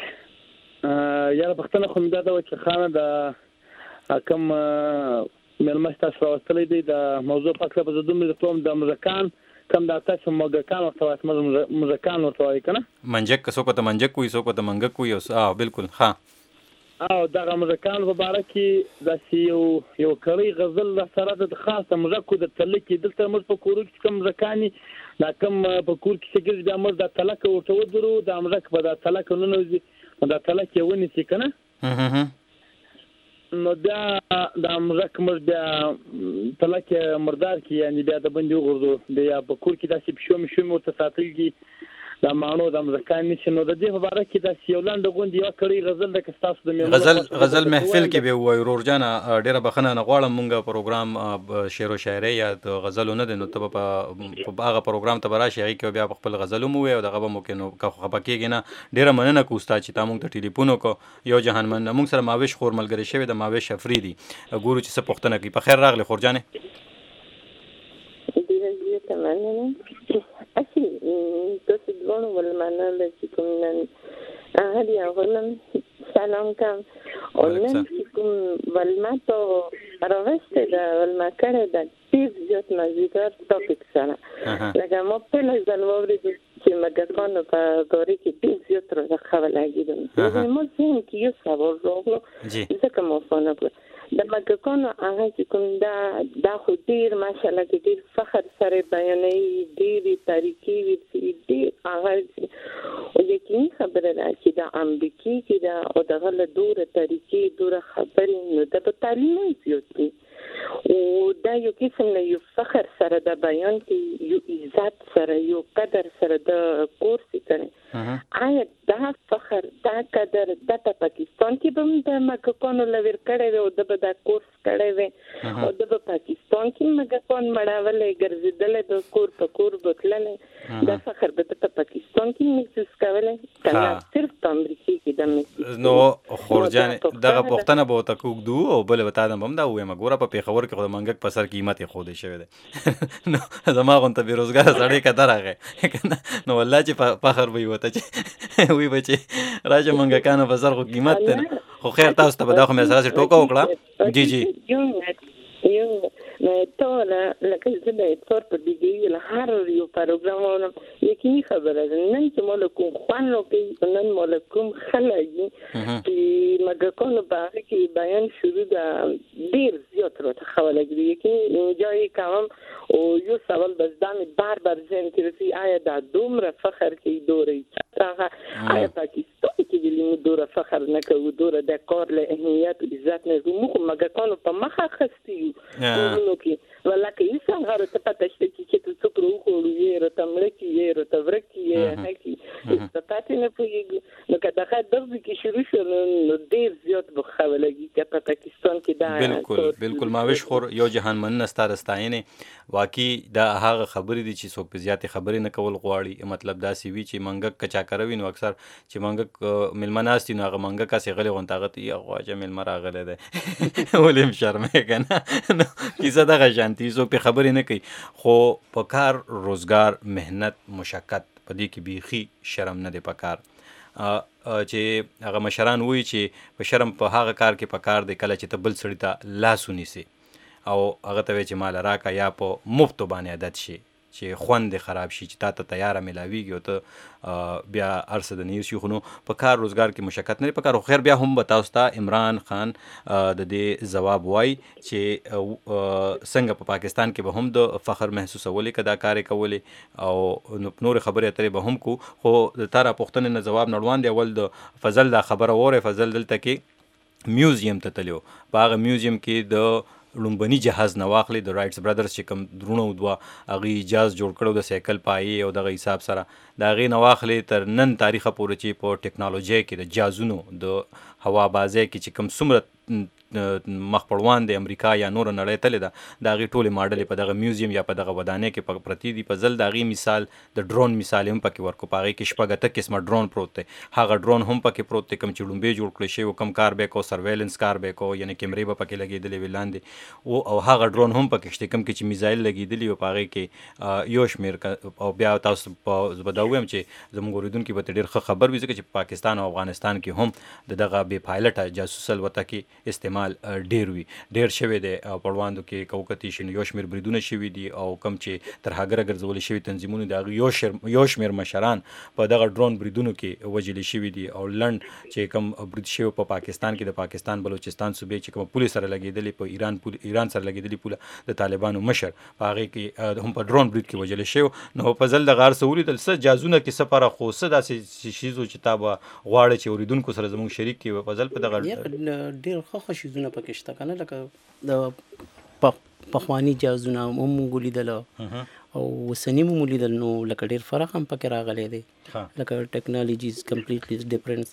یاره پوښتنه خو مې دا ده وکیل خانه د کوم مېلمه چې تاسو راوستلی دی د موضوع په هکله به زه دومره درته د موږکان کم دا تاسو موږکان ورته وایي موږکان ورته وایي که نه منجک که څوک ورته منجک وایي څوک ورته منګک وایي او بالکل ښه او دغه موږکانو په باره کې داسې یو یو کړی غزل سره د خاص د موږکو د تلکې دلته موږ په کورو کې کوم موږکان دا کوم په کور کې چې ګرځي بیا موږ دا تلکه ورته ودرو دا موږک به دا تلکه ننوځي نو دا تلکې یې ونیسي که نه نو بیا دا موږک موږ بیا تلکې مردار کړي یعنې بیا د بندې وغورځو د یا په کور کې داسې پیشو میشو مې ورته ساتلي دا ماڼو د موږکان نیسي نو د دې په باره کې داسې یو لنډه غوندې یوه کړۍ غزل ده که ستاسو د مېلمنو غزل غزل محفل کې به ووایو ورور جانه ډېره بښنه نه غواړم مونږ پروګرام شعر و شاعرۍ یا د غزلو نه دی نو ته به په هغه پروګرام ته به راشې هغې کې بیا په خپل غزل هم ووایې او دغه به مو کې نو که خفه کېږې نه ډېره مننه کوو ستا چې تا مونږ ته ټلیفون وکړو یو جهان مننه مونږ سره ماوش خور ملګری شوی د ماوش افریدي ګورو چې څه پوښتنه کوي په خیر راغلی خور جانې اسی تاسو دوه ولمنه چې کوم نن هغه دی هغه سلام کوم او نن چې کوم ولما ته راوسته دا ولما کړه دا ډېر زیات مزیدار ټاپک سره لکه ما په لږ ځل چې مګکانو په دوري کې ډېر زیات راځه ولګیدم زه مو زم کې یو سوال راغلو ځکه مو فون وکړ د مګکانو هغه چې کوم دا دا خو ډېر ماشاءالله کې ډېر فخر سره بیانې ډېر تاریخي وي ډېر هغه او یقیني خبره ده چې دا امریکای کې دا او دغه له دوره تاریخي دوره خبرې نو د تعلیم زیات دي او دا یو قسم نه یو فخر سره د بیان کې یو عزت سره یو قدر سره د کورس کوي آیا دا فخر دا قدر د پاکستان کې به د مګکانو لور کړي او د دا کورس کړي وي او د پاکستان کې مګکان مړاولې ګرځیدل د کور په کور بوتللې دا فخر به د پاکستان کې محسوس کولای کنه صرف په امریکا کې د محسوس نو خورجان دغه پښتنه به تکوک دو او بل وتا د هم دا وې مګوره په پیښور کې خو د منګک په سر قیمت خو دې شوی دی نو زما غون ته بیروزګار سړی کته راغی نو والله چې فخر وي وته چې وی بچي راځه منګکانو په سر خو قیمت ته خو خیر تاسو ته به دا خو مې سره ټوکا وکړه جی جی یو نو ته لکه زه د تور په دیږي له هر یو پروګرام یقیني خبره ده نن چې مول کوم خوان نو کې نن مول کوم خلګي چې مګکانو باغ کې بیان شروع ده ډیر زیات راته خولګي یقیني جای کوم او یو سوال بس دامه بار بار زم کې آیا دا دومره فخر کې دوري هغه آیا پاکستان کې ویلو دوره فخر نه کوي دوره د کار له اهمیت او عزت نه موږ مګکانو په مخه خستي نو کې ولکه یې څنګه راته پته شته چې ته څوک وروړو یې راته مړ کې یې راته ورک کې هکې څه پاتې نه پوهیږي نو که دغه درځ کې شروع شو نو ډېر زیات بخولګي چې په پاکستان کې دا بالکل بالکل ماوش خور یو جهان من ستارستاینه واقعي دا هغه خبرې دي چې څوک په زیاتې خبرې نه کول غواړي مطلب دا سی وی چې منګک کچا کوي نو اکثر چې منګک ملمناستي نو هغه منګک کاسې غلي غونټاغت یې غواجه ملمر راغله ده ولیم شرمې کنه نو کیسه دغه شانتي سو په خبرې نه کوي خو په کار روزګار مهنت مشقت په دې کې بیخي شرم نه دی په کار چې هغه مشران وایي چې په شرم په هغه کار کې په کار دی کله چې ته بل سړي ته لاس ونیسي او هغه ته وایي چې مال راکا یا په مفتو باندې عادت شي چې خوند خراب شي چې تا ته تیاره ملاویږي او ته بیا ارسه د نیر شي خو نو په کار روزګار کې مشقت نه په کار خیر بیا هم به تاسو ته عمران خان د دې ځواب وای چې څنګه په پاکستان کې به هم د فخر محسوسولې که دا کار کولې او نور خبرې اترې به هم کو خو د تاره پوښتنې نه ځواب نړوان دی اول د فضل دا خبره وره فضل دلته کې میوزیم ته تلو په هغه میوزیم کې د لومبني جهاز نه واخلي د رایټس برادرز چې کوم درونه ودوا هغه اجازه جوړ کړو د سایکل پای او دغه حساب سره دا غي نه واخلي تر نن تاریخه پورې چې په ټیکنالوژي کې د جازونو د هوا بازي کې چې کوم څومره مخ پړوان د امریکا یا نور نړۍ تللی ده دا غي ټوله ماډل په دغه میوزیم یا په دغه ودانې کې په پرتی دي په ځل دا غي مثال د ډرون مثال هم پکې ورکو پاغي کې شپږته قسمه ډرون پروت دی هغه ډرون هم پکې پروت دی کوم چې لومبه جوړ کړی شی او کوم کار به کو سرویلنس کار به کو یعنی کیمرې به پکې لګېدلې ولاندې او او هغه ډرون هم پکې شته کوم کې چې میزایل لګېدلی او پاغي کې یو شمیر او بیا تاسو په زبداویم چې زموږ اوریدونکو به ډېر خبر وي چې پاکستان او افغانستان کې هم دغه بې پایلټه جاسوس الوتکه کې استعمال ډیر وی ډیر شوی دی پړواندو کې کوکتی شنو یو شمیر بریدونه شوی دي او کم چې تر هغه ګرځول شوی تنظیمونه د یو شر یو شمیر مشران په دغه ډرون بریدونو کې وجل شوی دي او لند چې کم برید شوی په پاکستان کې د پاکستان بلوچستان صوبې چې کوم پولیس سره لګیدلی په ایران پول ایران سره لګیدلی پوله د طالبانو مشر په هغه کې هم په ډرون برید کې وجل شوی نو په ځل د غار سوري تل څه جازونه کې سفر خو څه داسې شیزو چې تابه غواړي چې اوریدونکو سره زموږ شریک کې په ځل په دغه ډیر ښه شیزونه پکې شته کنه لکه د پخوانی جازونه هم ولیدل او وسنی مو ولیدل نو لکه ډیر فرق هم پکې راغلی دی لکه ټیکنالوژیز کمپلیټلی ډیفرنس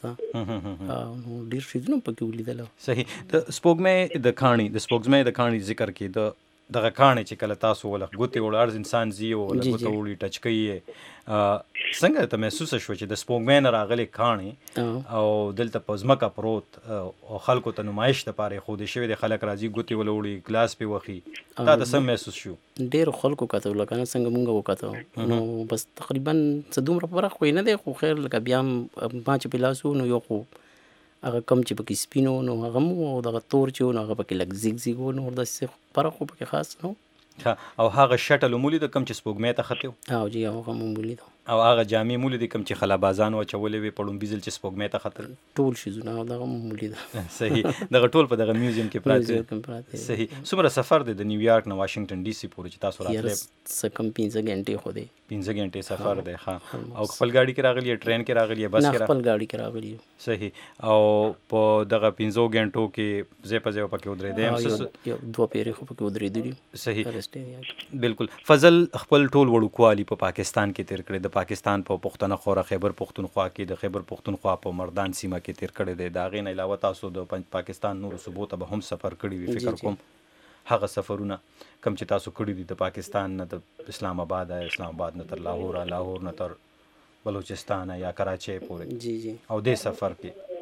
ده نو ډیر شیزونه پکې ولیدل صحیح د سپوږمۍ د کاڼي د سپوږمۍ د کاڼي ذکر کې د دغه کاڼي چې کله تاسو ولغ ګوتې وړ ارز انسان زی او ولغ ګوتې وړي ټچ کوي څنګه ته محسوس شو چې د سپوږمۍ نه راغلي کاڼي او دلته په ځمکه پروت او خلکو ته نمایش دپاره ښودل شوی دی، خلک راځي ګوتې ولوړي ګلاس پې وخي، تا ته څه محسوس شو؟ ډېرو خلکو کتو لکه نه څنګه مونږ وکتو نو بس تقریبا څه دومره پراخ خو یې نه دی، خو خیر لکه بیا هم ما چې په لاس و نو یو خو هغه کم چې پکې سپین و نو هغه هم او دغه تور چې و نو هغه پکې لږ زیګ زیګ و، نور داسې فرق خو پکې خاص نه و. او هغه شټل مو لیده کوم چې سپوږمۍ ته ختلی و؟ او جی هغه مو ولیدو. او هغه جامې مو لیدې کوم چې خلابازان واچولې وې په لومبي ځل چې سپوږمۍ ته ختل؟ ټول شیزونه دغه مو ولیده. صحیح، دغه ټول په دغه میوزیم کې پراته پراته. صحیح. څومره سفر دی د نیویارک نه واشنګټن ډي سي پورې چې تاسو راتللی؟ څه کم پنځه ګنټې خو دی. پنځه ګنټې سفر دی. ښه. او خپل ګاډي کې راغلی یې، ټرین کې راغلی یې، بس کې راغلی؟ نه خپل ګاډي کې راغلی یو. صحیح. او په دغه پنځو ګنټو کې ځای په ځای پکې ودرېدی هم؟ یو دوه پیرې خو پکې ودرېدلي. صحیح. بالکل. فضل خپل ټول وړوکوالي په پاکستان کې تېر کړی، د پاکستان په پښتنه خوره خیبر پښتونخوا کې، د خیبر پښتونخوا په مردان سیمه کې تېر کړی دی. د هغې نه علاوه تاسو د پاکستان نورو صوبو ته به هم سفر کړی وي فکر کوم. هغه سفرونه کوم چې تاسو کړي دي د پاکستان نه د اسلام آباد اسلام آباد نه تر لاهور، لاهور نه تر بلوچستان یا کراچۍ پورې، جی جی، او دې سفر کې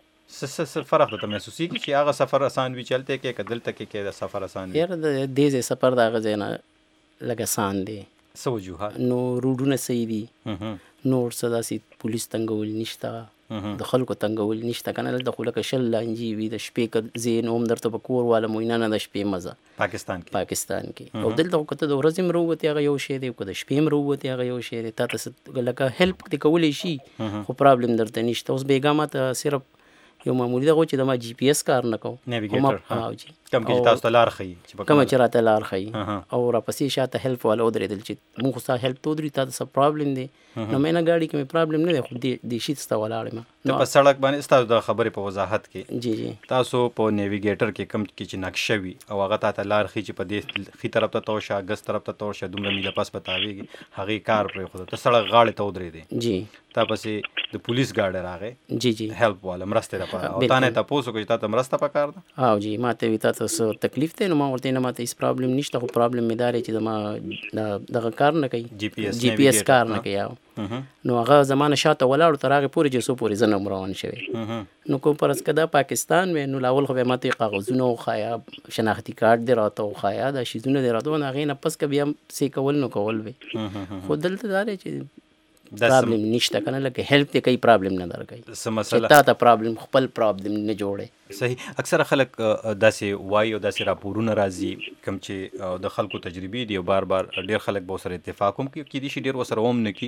څه څه فرق درته محسوسېږي چې هغه سفر اسان وي چې هلته کې که دلته کې کې د سفر اسان وي؟ یاره د دې ځای سفر د هغه ځای نه لږ اسان دی. څه وجوهات؟ نو روډونه صحیح دي، نور څه داسې پولیس تنګول نشته، د خلکو تنګول نشته که نه. دلته خو لکه شل لانجې وي د شپې که ځې نو هم درته په کور واله موینه نه د شپې مزه پاکستان کې پاکستان کې او دلته خو که ته د ورځې هم راووتې هغه یو شی دی، که د شپې هم راووتې هغه یو شی دی. تا ته لکه هیلپ دې کولی شي خو پرابلم درته نشته. اوس بیګا ما ته صرف یو معمولي دغه چې د ما جی پی ایس کار نه کوم، نیویګیټر جی کوم کې تاسو ته لار ښیي، کومه چې راته لار ښیي، او راپسې شاته هیلپ والا ودرېدل چې مونږ خو ستا هیلپ ته ودرېږي، تا ته څه پرابلم دی؟ نو مې نه ګاډي کې مې پرابلم نه دی، خو دې شي ته ولاړ یم. ته په سړک باندې ستاسو د خبرې په وضاحت کې جی جی تاسو په نیویګیټر کې کوم کې چې نقشه وي او هغه تا ته لار ښیي چې په دې ښي طرف ته تور شه، ګس طرف ته تور شه، دومره میله پس به تاویږي، هغې کار پرېښوده، ته سړک غاړې ته ودرېدې، جی تا پسې د پولیس ګاډی راغی، جی جی هیلپ والا مرستې دپاره، او تا نه یې تپوس وکړو چې تا ته مرسته پکار ده؟ او جی ما ته وي تا ته څه تکلیف دی؟ نو ما ورته نه ما ته هېڅ پرابلم نشته، خو پرابلم مې دا دی چې زما دغه کار نه کوي، جی پی ایس جی پی ایس کار نه کوي. نو هغه زما نه شاته ولاړو تر هغې پورې چې څو پورې زه نه یم روان شوی. نو کوم فرض که دا پاکستان وی نو لاول خو بیا ما ته یې کاغذونه وښایه، شناختي کارت دې راته وښایه، دا شیزونه دې راته، نو هغې نه پس که بیا څه کول نو کول وی. خو دلته دا دی چې پرابلم نشته که نه، لکه هیلپ دې کوي پرابلم نه در کوي، څه مسله تا ته پرابلم خپل پرابلم نه جوړی. صحیح. اکثره خلک داسې وایي او داسې راپورونه راځي کوم چې د خلکو تجربې دي او بار بار ډېر خلک به ورسره اتفاق هم کوي، کیدای شي ډېر ورسره هم نه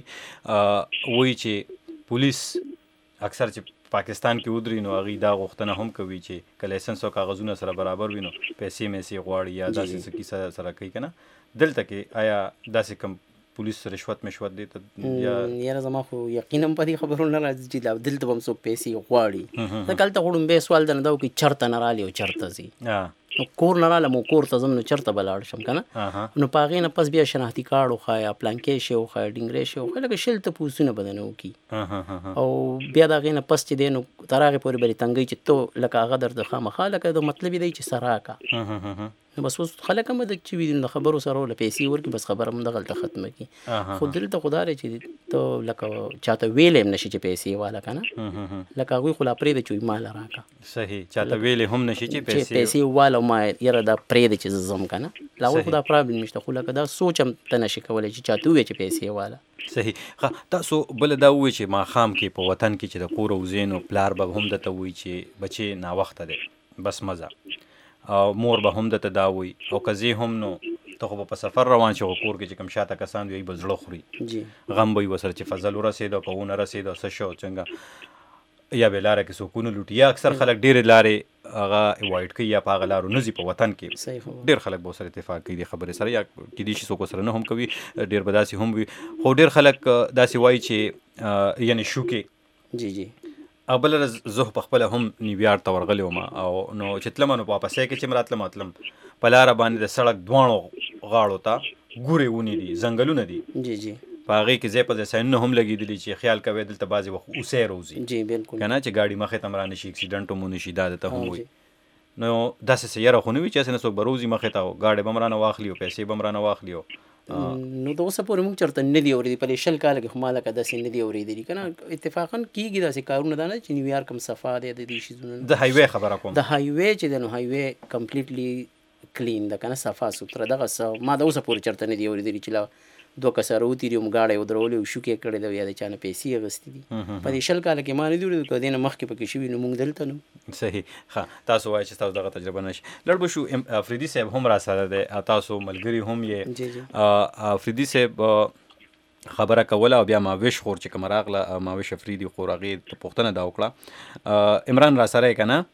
کړي، وایي چې پولیس اکثر چې پاکستان کې ودري نو هغوی دا غوښتنه هم کوي چې که لایسنس او کاغذونه سره برابر وي نو پیسې میسې غواړي یا داسې څه کیسه سره کوي که نه. دلته کې آیا داسې کوم پولیس رشوت مشوت دی ته؟ یاره زما خو یقین هم په دې خبرو نه راځي چې دلته به هم څوک پیسې غواړي. ځکه هلته خو ړومبی سوال درنه دا وکړي چېرته نه رالي او چېرته ځي. نو کور نه رالم او کور ته ځم نو چېرته به لاړ شم که نه. نو په هغې نه پس بیا شناختي کارډ وښایه، پلانکې شی وښایه، ډنګرې شی وښایه، لکه شل تپوسونه به درنه وکړي. او بیا د هغې نه پس چې دی نو تر هغې پورې به دې تنګوي چې ته لکه هغه درته خامخا لکه د مطلب یې دی چې سه راکړه. نو بس اوس خلک هم د چې وي د خبرو سره له پیسې ورکړي، بس خبره هم دغلته ختمه کړي. خو دلته خو دا دی چې ته لکه چاته ویلی هم نه شي چې پیسې واله که نه، لکه هغوی خو لا پرېږده چې وي ماله راکړه. صحیح. چاته ویلی هم نه شي چې پیسې پیسې واله ما یاره دا پرېږده چې زه ځم که نه. لاول خو دا پرابلم نشته، خو لکه دا سوچ هم ته نه شي کولی چې چاته ووایې چې پیسې واله. صحیح. ښه، تاسو بله دا ووایئ چې ماښام کې په وطن کې چې د کور وځې نو پلار به هم درته ووایي چې بچې ناوخته دی بس مزه، او مور به هم درته دا وایي، او که ځې هم نو ته خو به په سفر روان شي، خو کور کې چې کوم شاته کسان وي به زړه خوري، غم به وي ورسره چې فضل ورسېده که ونه رسېده څه شو څنګه، یا به لاره کې څوک ونه لوټي، یا اکثر خلک ډېرې لارې هغه ایوایډ کوي یا په هغه لارو نه ځي په وطن کې. ډېر خلک به ورسره اتفاق کوي دې خبرې سره، یا کیدای شي څوک ورسره نه هم کوي، ډېر به داسې هم وي، خو ډېر خلک داسې وایي چې یعنې شوکې. جی جی. او بله ورځ زه په خپله هم نیویارک ته ورغلی وم، او نو چې تلمه نو په واپسۍ کې چې م راتلم تلم په لاره باندې د سړک دواړو غاړو ته ګورې ونې دي، ځنګلونه دي. جی جی. په هغې کې ځای په ځای ساینونه هم لګېدلي چې خیال کوئ دلته بعضې وخت اوسۍ روځي، جی بالکل، که نه چې ګاډي مخې ته م را نه شي، اکسیډنټ هم ونه شي، دا درته هم وایي. نو داسې څه یره خو نه وي چې هسې نه څوک به روځي مخې ته او ګاډی به م رانه واخلي او پیسې به م رانه واخلي او نو د اوسه پورې موږ چېرته نه دي اورېدلي په دې شل کاله کې خو ما لکه داسې نه دي اورېدلي که نه اتفاقا کېږي داسې کارونه دا نه چې نیویارک هم صفا دی د دې شیزونه د هایوې خبره کوم د هایوې چې دی نو هایوې کمپلیټلی کلین ده که نه صفا سوتره دغه څه ما د اوسه پورې چېرته نه دي اورېدلي چې لا دوه کسه راوتېري وم ګاډی یې ودرولې او شوکې یې کړې ده یا د چا نه پیسې اخیستې دي په دې شل کاله کې ما نه دي اورېدلي که دې نه مخکې پکې شوي نو موږ دلته نه صحیح ښه تاسو وایئ چې تاسو دغه تجربه نشي لړ به شو افریدي صاحب هم را سره دی تاسو ملګري هم یې افریدي صاحب خبره کوله او بیا ماوش خور چې کوم راغله ماوش افریدي خور هغې ته پوښتنه دا وکړه عمران را سره یې که نه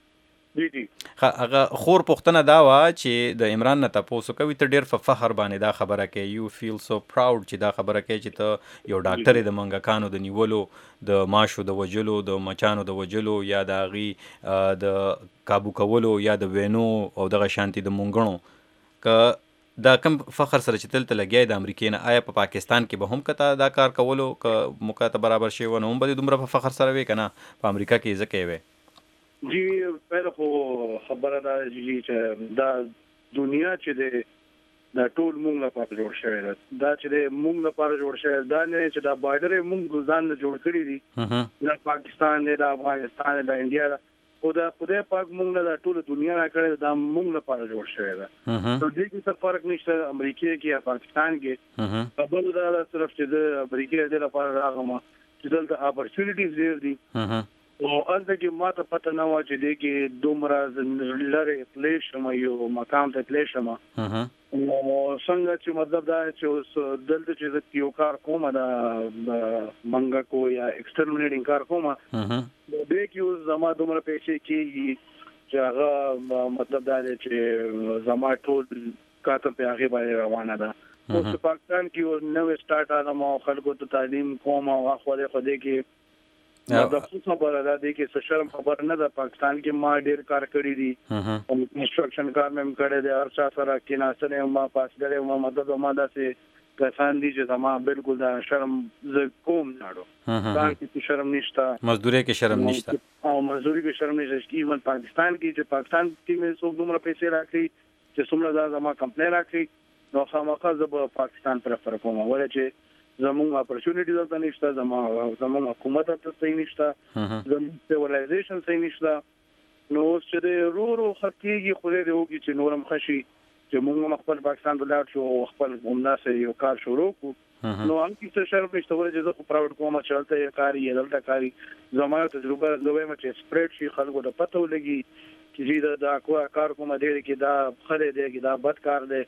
هغه خور پوښتنه دا وه چې د عمران نه تپوسو کوي ته ډېر په فخر باندې دا خبره کوي یو فیل سو پراود چې دا خبره کوي چې ته یو ډاکټر یې د منګکانو د نیولو د ماشو د وجلو د مچانو د وجلو یا د هغې د کابو کولو یا د وینو او دغه شانتي د مونګڼو که دا کم فخر سره چې دلته لګیا د امریکې نه آیا په پاکستان کې به هم که تا دا کار کولو که موقع ته برابر شوی و نو هم به دې دومره په فخر سره وې که نه په امریکا کې ځکه یې وې جی پیدا خو خبره ده چې دا دنیا چې دی دا ټول موږ لپاره جوړ شوی ده دا چې دی موږ لپاره جوړ شوی دا نه چې دا بارډر یې موږ ځان نه جوړ کړي دي دا پاکستان دی دا افغانستان دی دا انډیا ده خو دا خدای پاک موږ نه دا ټول دنیا را کړې دا موږ لپاره جوړ شوی ده نو دې کې څه فرق نشته امریکا کې یا پاکستان کې خبر دا صرف چې د امریکا د لپاره راغلم چې دلته اپورچونټیز ډېر دي او الته کې ما ته پته نه و چې دې کې دومره لرې تللی شم یو مقام ته تللی شم نو څنګه چې مطلب دا چې اوس دلته چې یو کار کوم دا منګکو یا ایکسټرمینیټینګ کار کوم دې کې اوس زما دومره پیسې کېږي چې هغه مطلب دا دی چې زما ټول کاته په هغې باندې روانه ده اوس پاکستان کې یو نوې سټارټ آلم او خلکو ته تعلیم کوم او خو دې کې دا څه خبره ده دې کې څه شرم خبر نه ده پاکستان کې ما ډېر کار کړی دي او کنسټرکشن کار مې کړی دی هر چا سره کېناستلی یم ما پاسګلی یم مطلب ما داسې کسان دي چې زما بالکل دا شرم زه کوم ناړو کار کې شرم نشته مزدورۍ کې شرم نشته او مزدورۍ کې شرم نشته ایون پاکستان کې چې پاکستان کې مې څوک دومره پیسې راکړي چې څومره دا زما کمپنۍ راکړي نو خامخا زه به پاکستان پرفر کوم ولې چې زموږ اپورچونټی دلته نشته زموږ زموږ حکومت ته صحیح نشته زموږ سیویلایزیشن صحیح نشته نو اوس چې د رو رو خطیږي خدای دې وکړي چې نورم ښه شي چې موږ هم خپل پاکستان ته لاړ شو او خپل همداسې یو کار شروع کړو نو هم کیسه شرم نشته ولې چې زه خو پراوډ کوم چې هلته یې کار یې دلته کاري زما تجربه زه وایم چې سپریډ شي خلکو ته پته ولګي چې دا دا کار کومه دی کې دا خره دی کې دا بد کار دی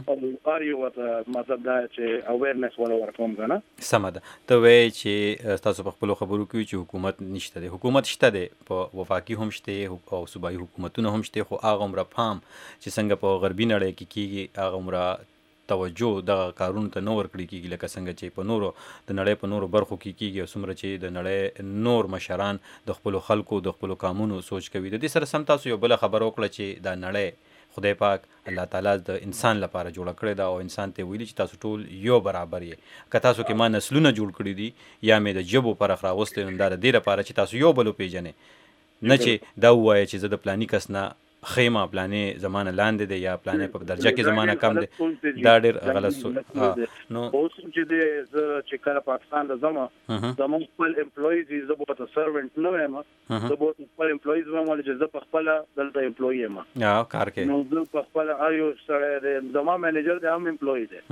او ار یو مطلب دا چې اویرنس ولا ورکوم کنه سم ده ته وایي چې تاسو په خپل خبرو کې چې حکومت نشته دی حکومت شته دی په وفاقي هم شته او صوبایي حکومتونه هم شته خو هغه عمره پام چې څنګه په غربي نړۍ کې کېږي هغه عمره توجه دغه کارونو ته نه ورکړي کېږي لکه څنګه چې په نورو د نړۍ په نورو برخو کې کېږي او څومره چې د نړۍ نور مشران د خپلو خلکو د خپلو قانونو سوچ کوي د دې سره سم تاسو یو بله خبره وکړه چې دا نړۍ خدای پاک الله تعالی د انسان لپاره جوړه کړې ده او انسان ته ویلي چې تاسو ټول یو برابر یې که تاسو کې ما نسلونه جوړ کړي دي یا مې د ژبو فرق راوستی نو دا د دې لپاره چې تاسو یو بل وپېژنئ نه چې دا ووایه چې زه د پلاني کس نه خیمه پلانې زمانه لاندې دی یا پلانې په درجه کې زمانه کم دی دا ډېر غلط سوچ نو اوس چې دی زه چې کله پاکستان ته ځم زموږ خپل امپلویز زه به ورته سروینټ نه وایم زه به ورته خپل امپلویز وایم ولې چې زه په خپله دلته امپلوی یم کار کوي نو زه په خپله هر یو سړی دی زما مینیجر دی هم امپلوی دی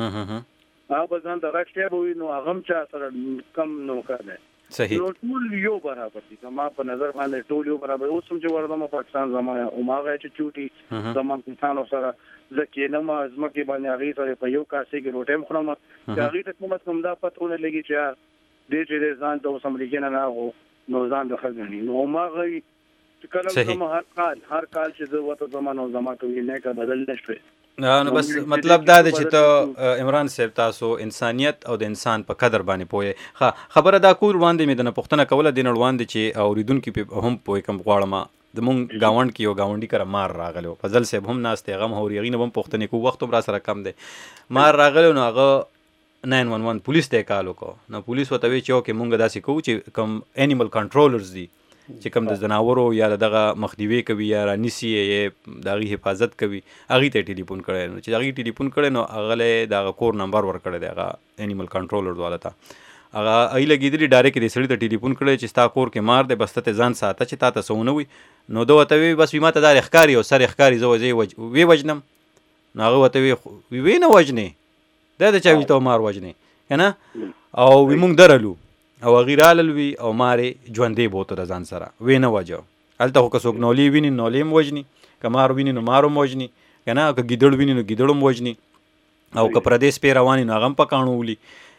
هغه به ځان ته راکشی به وي نو هغه هم چا سره کم نوکر دی صحیح نو ټول یو برابر دي زما په نظر باندې ټول یو برابر اوس هم چې ورته پاکستان زما او ماغه چې چوټي زما انسانو سره ځکه نه ما ځمکه باندې هغه سره په یو کاسې کې روټم خورم چې هغه ته کومه کوم دا پتهونه لګي چې دې چې ځان ته اوس امریکا نه راغو نو ځان د خلګنی نو ماغه چې کله زما هر کال هر کال چې زه وته زما نو زما ته نه کا بدل نشوي نو بس مطلب دا دی چې ته عمران صاحب تاسو انسانیت او د انسان په قدر باندې پوهې ښه خبره دا کول وړاندې مې د نه پوښتنه کوله دې نه وړاندې چې اورېدونکي پې هم پوهې کوم غواړم د مونږ ګاونډ کې یو ګاونډي کره مار راغلی و فضل صاحب هم ناست دی هغه هم هوري هغې نه به هم پوښتنې کوو وخت هم را سره کم دی مار راغلی نو هغه ناین ون ون پولیس ته یې کال وکړو نو پولیس ورته وایي چې اوکې مونږ داسې کوو چې کوم انیمل کنټرولرز دي چې کوم د زناورو یا دغه مخنیوي کوي یا رانیسي یې د هغې حفاظت کوي هغې ته ټلیفون کړی نو چې هغې ټلیفون کړی نو هغه له د هغه کور نمبر ورکړی دی هغه انیمل کنټرولر والا ته هغه هغې لګېدلي ډایرکټ دې سړي ته ټلیفون کړی چې ستا کور کې مار دی بس ته ځان ساته چې تا ته څه ونه وي نو ده ورته وی بس وي ما ته دا ښکاري او سر ښکاري زه زه یې ویې وژنم نو هغه ورته وی ویې نه وژنې دا د چا وي ته مار وژنې که نه او وي مونږ درلو او هغې رالل وي او مار یې ژوندی بوته د ځان سره ویې نه وژه هلته خو که څوک نولې ویني نولې هم وژني که مار ویني نو مار هم وژني که نه که ګیدړ ویني نو ګیدړ هم وژني او که پردی سپی روان وي نو هغه هم په کاڼو ولي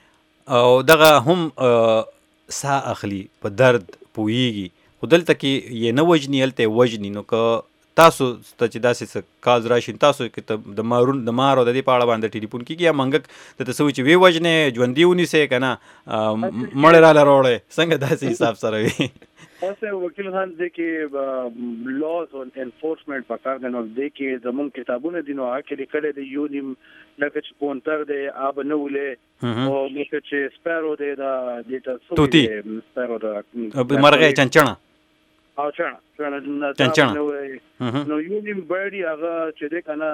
او دغه هم سا اخلي په درد پوهیږي خو دلته کې یې نه وژني هلته یې وژني نو که تاسو ته چې داسې څه کاز راشي تاسو کې د مارون د مار او د دې په اړه باندې ټلیفون کېږي یا منګک درته څه وي چې ویې وژنې ژوندي ونیسئ که نه مړی راله راوړئ څنګه داسې حساب سره وي اوسه وکیل خان دې کې لاز او انفورسمنت پکار دی نو دې کې زموږ کتابونه دي نو هغه کې لیکل دی یو نیم لکه چې پونتر دی آب نه ولې او لکه چې سپیرو دی دا دې توتی سپیرو دا مرغۍ چنچڼه او چنچڼه چنچڼه نو یو نیم برډي هغه چې دی کنه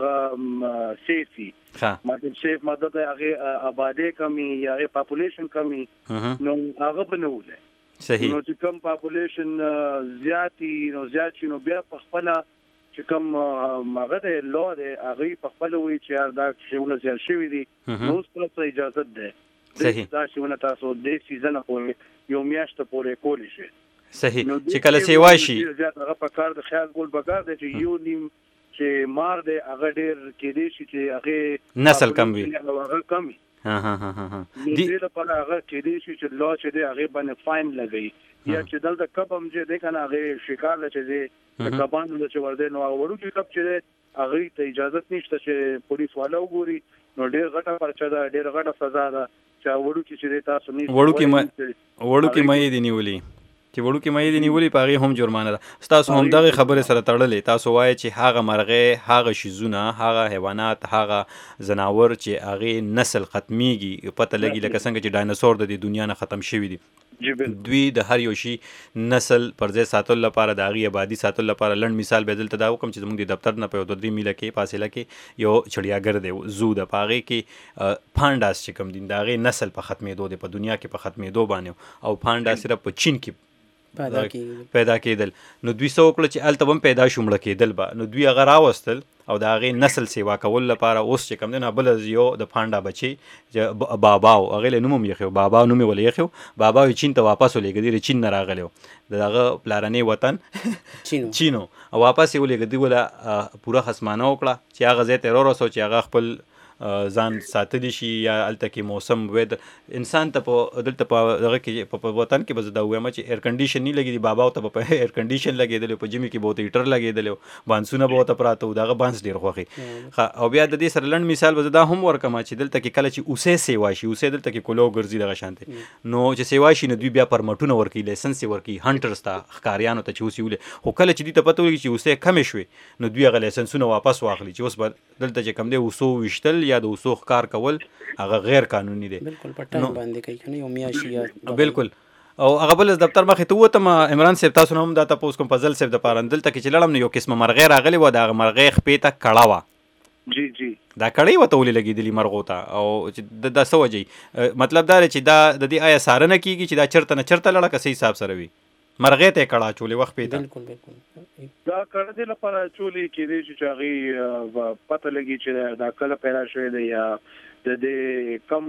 هغه سیفي مطلب سیف مطلب هغه آبادی کمی یا هغه پاپولیشن کمی نو هغه بنولې صحیح نو چې کوم پاپولیشن زیاتی نو زیات شي نو بیا په خپل چې کوم هغه د لو د هغه په خپل وی چې دا شیونه زیات شوي دي نو څه اجازه ده صحیح دا شیونه تاسو د سیزن پورې یو میاشت پورې کولی شي صحیح چې کله سیوا شي زیات هغه په کار د خیال ګول بګار دی چې یو نیم چې مار دی هغه ډیر کې دی چې هغه نسل کم وي هغه کم وي ها ها ها ها دې لپاره هغه کې دی چې لا چې دی هغه باندې فاین لګي یا چې دلته کب هم چې دی کنه هغه شکار چې دی د کبانو چې ورده نو ورو چې کب چې هغه ته اجازه نشته چې پولیس والا وګوري نو ډیر غټه پرچا ده ډیر غټه سزا ده چې ورو چې تاسو نه ورو کې ما ورو کې مې دی نیولې چې وړو کې مې دی نیولې په هغې هم جرمانه ده ستاسو هم دغې خبرې سره تړلې تاسو وایئ چې هغه مرغۍ هغه شیزونه هغه حیوانات هغه ځناور چې هغې نسل ختمیږي پته لګي لکه څنګه چې ډایناسور د دې دنیا نه ختم شوي دي دوی د هر یو شي نسل پر ځای ساتلو لپاره د هغې آبادي ساتلو لپاره لنډ مثال به دلته دا وکړم چې زموږ د دفتر نه په یو دوه درې میله کې فاصله کې یو چړیاګر دی زو ده په هغې کې پانډاس چې کوم دي د هغې نسل په ختمېدو دی په دنیا کې په ختمېدو باندې او پانډا صرف په چین کې پیدا کېدل نو دوی څه وکړه چې هلته هم پیدا شو مړه کېدل به نو دوی هغه راوستل او د هغې نسل سیوا کولو لپاره اوس چې کوم دی نو بله یو د پانډا بچی چې باباو هغې له نوم هم یې بابا نوم یې ولې ایښی بابا یې چین ته واپس ولېږدي د چین نه راغلی و د هغه پلارنی وطن چینو او واپس یې ولېږدي وله پوره خصمانه وکړه چې هغه ځای ته راورسو چې هغه خپل ځان ساتلی شي یا هلته کې موسم وید انسان ته په دلته په دغه کې په وطن کې به زه دا ووایم چې ایر کنډیشن نه لګېدي بابا ته به په ایر کنډیشن لګېدلی په ژمي کې به ورته هیټر لګېدلی و بانسونه به ورته پراته و د هغه بانس ډېر خوښي او بیا د دې سره لنډ مثال به زه دا هم ورکړم چې دلته کې کله چې اوسې سیوا شي اوسې دلته کې کولو ګرځي دغه شانتې نو چې سیوا شي نو دوی بیا پرمټونه ورکوي لایسنس یې ورکوي هنټرز ته ښکاریانو ته چې اوس یې ولې خو کله چې دوی ته پته ولګي چې اوسې کمې شوې نو دوی هغه لایسنسونه واپس واخلي چې اوس به دلته چې کوم دی اوسو ویشتل یا د اوسو ښکار کول هغه غیر قانوني دی بالکل په ټایم باندې کوي کنه یو میاشي بالکل او هغه بل دفتر مخې ته ووتم عمران صاحب تاسو هم دا تاسو کوم فضل صاحب د پاره دلته کې چې لړم نو یو قسمه مرغۍ راغلی و د مرغۍ خپې ته کړه وه جی جی دا کړی ورته ولې لګېدلي مرغو ته او چې دا څه وجې مطلب دا دی چې دا د دې آیا څارنه کېږي چې دا چېرته نه چېرته لاړه که څه حساب سره وي مرغۍ ته یې کړه اچولې وخت پې ته بالکل بالکل دا کړه دې لپاره اچولې کېدی شي چې هغې پته لګي چې دا کله پیدا شوی دی یا د دې کم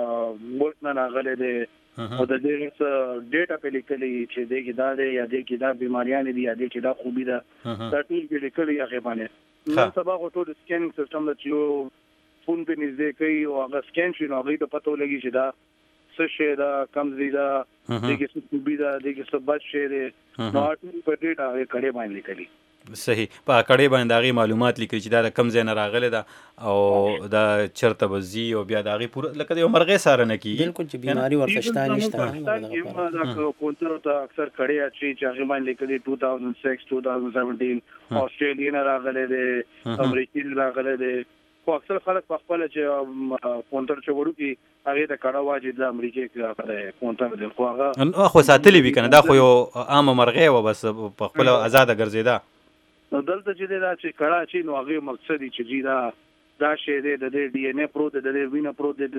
ملک نه راغلی دی او د دې څه ډیټا پې لیکلي چې دې کې دا دی یا دې کې دا بیماریانې دي یا دې کې دا خوبي ده دا ټول پې لیکلي هغې باندې نن سبا خو ټول سکینینګ سیسټم ده چې یو فون پې نږدې کوي او هغه سکین شي نو هغوی ته پته ولګي چې دا څه شی ده کم ځای ده دې کې څه خوبي ده دې کې څه بد شی دی نو هغه ټول په ډیټا هغې کړې باندې لیکلي صحیح په کړې باندې د هغې معلومات لیکلي چې دا د کم ځای نه راغلی ده او دا چېرته به ځي او بیا د هغې پوره لکه د یو مرغۍ څارنه کېږي بالکل چې بیماري ورته شته نشته دا کونترو ته اکثر کړې اچوي چې هغې باندې لیکلي ټو تھاؤزنډ سکس ټو تھاؤزنډ سیونټین آسټریلیا نه راغلی دی امریکې نه راغلی دی خو اکثر خلک په خپل چې کونټر چې وړو کې هغه ته کړه واجب د امریکای کې کونټر د خو هغه خو ساتلی وی کنه دا خو یو عام مرغه و بس په خپل آزاد ګرځیدا نو دلته چې دا چې کړه چې نو هغه مقصد چې جی دا دا شی د ډي ان اے پرو د د وینه پرو د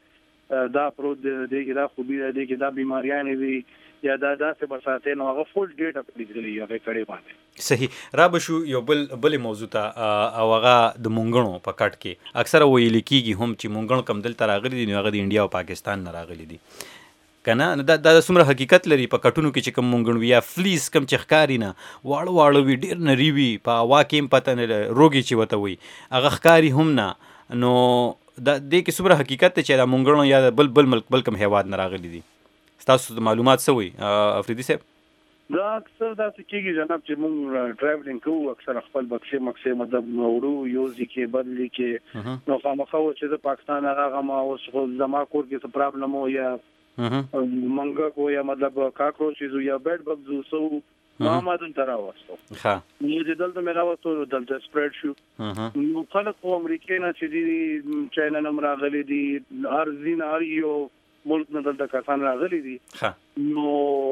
د دا پرو د د دا خوبي د کې دا بیماریاں وي یا دا داسې برساته نو هغه فول ډیټا پلیږي هغه کړي باندې صحیح را بشو یو بل بل موضوع ته او هغه د مونګړو په کټ کې اکثره ویل کیږي هم چې مونګړ کم دل تراغلي دي هغه د انډیا او پاکستان نه راغلي دي کنه دا د څومره حقیقت لري په کټونو کې چې کم مونګړ وی یا فلیس کم چخکاری نه واړو واړو وی ډیر نری وی په واکیم پته نه روګي چې وته وی هغه خکاری هم نه نو دا د کې څومره حقیقت چې دا مونګړو یا بل بل ملک بل کم هیواد نه راغلي دي تاسو معلومات سوي افریدي صاحب دا اکثر دا څه کېږي جناب چې موږ ټریولینګ کوو اکثر خپل بکسې مکسې مطلب وړو یو ځکه بدلی کې نو خامخا و چې د پاکستان هغه ما اوس زما کور کې څه پرابلم و یا منګه کو یا مطلب کاکروچز یا بیډ بګز سو ما ما دن ترا واسطو ها نو چې دلته مې راوستو دلته سپریډ شو نو خلک په امریکا نه چې دی چاینا نه راغلي دي ارزین اریو ملک نه دلته کسان راغلي دي نو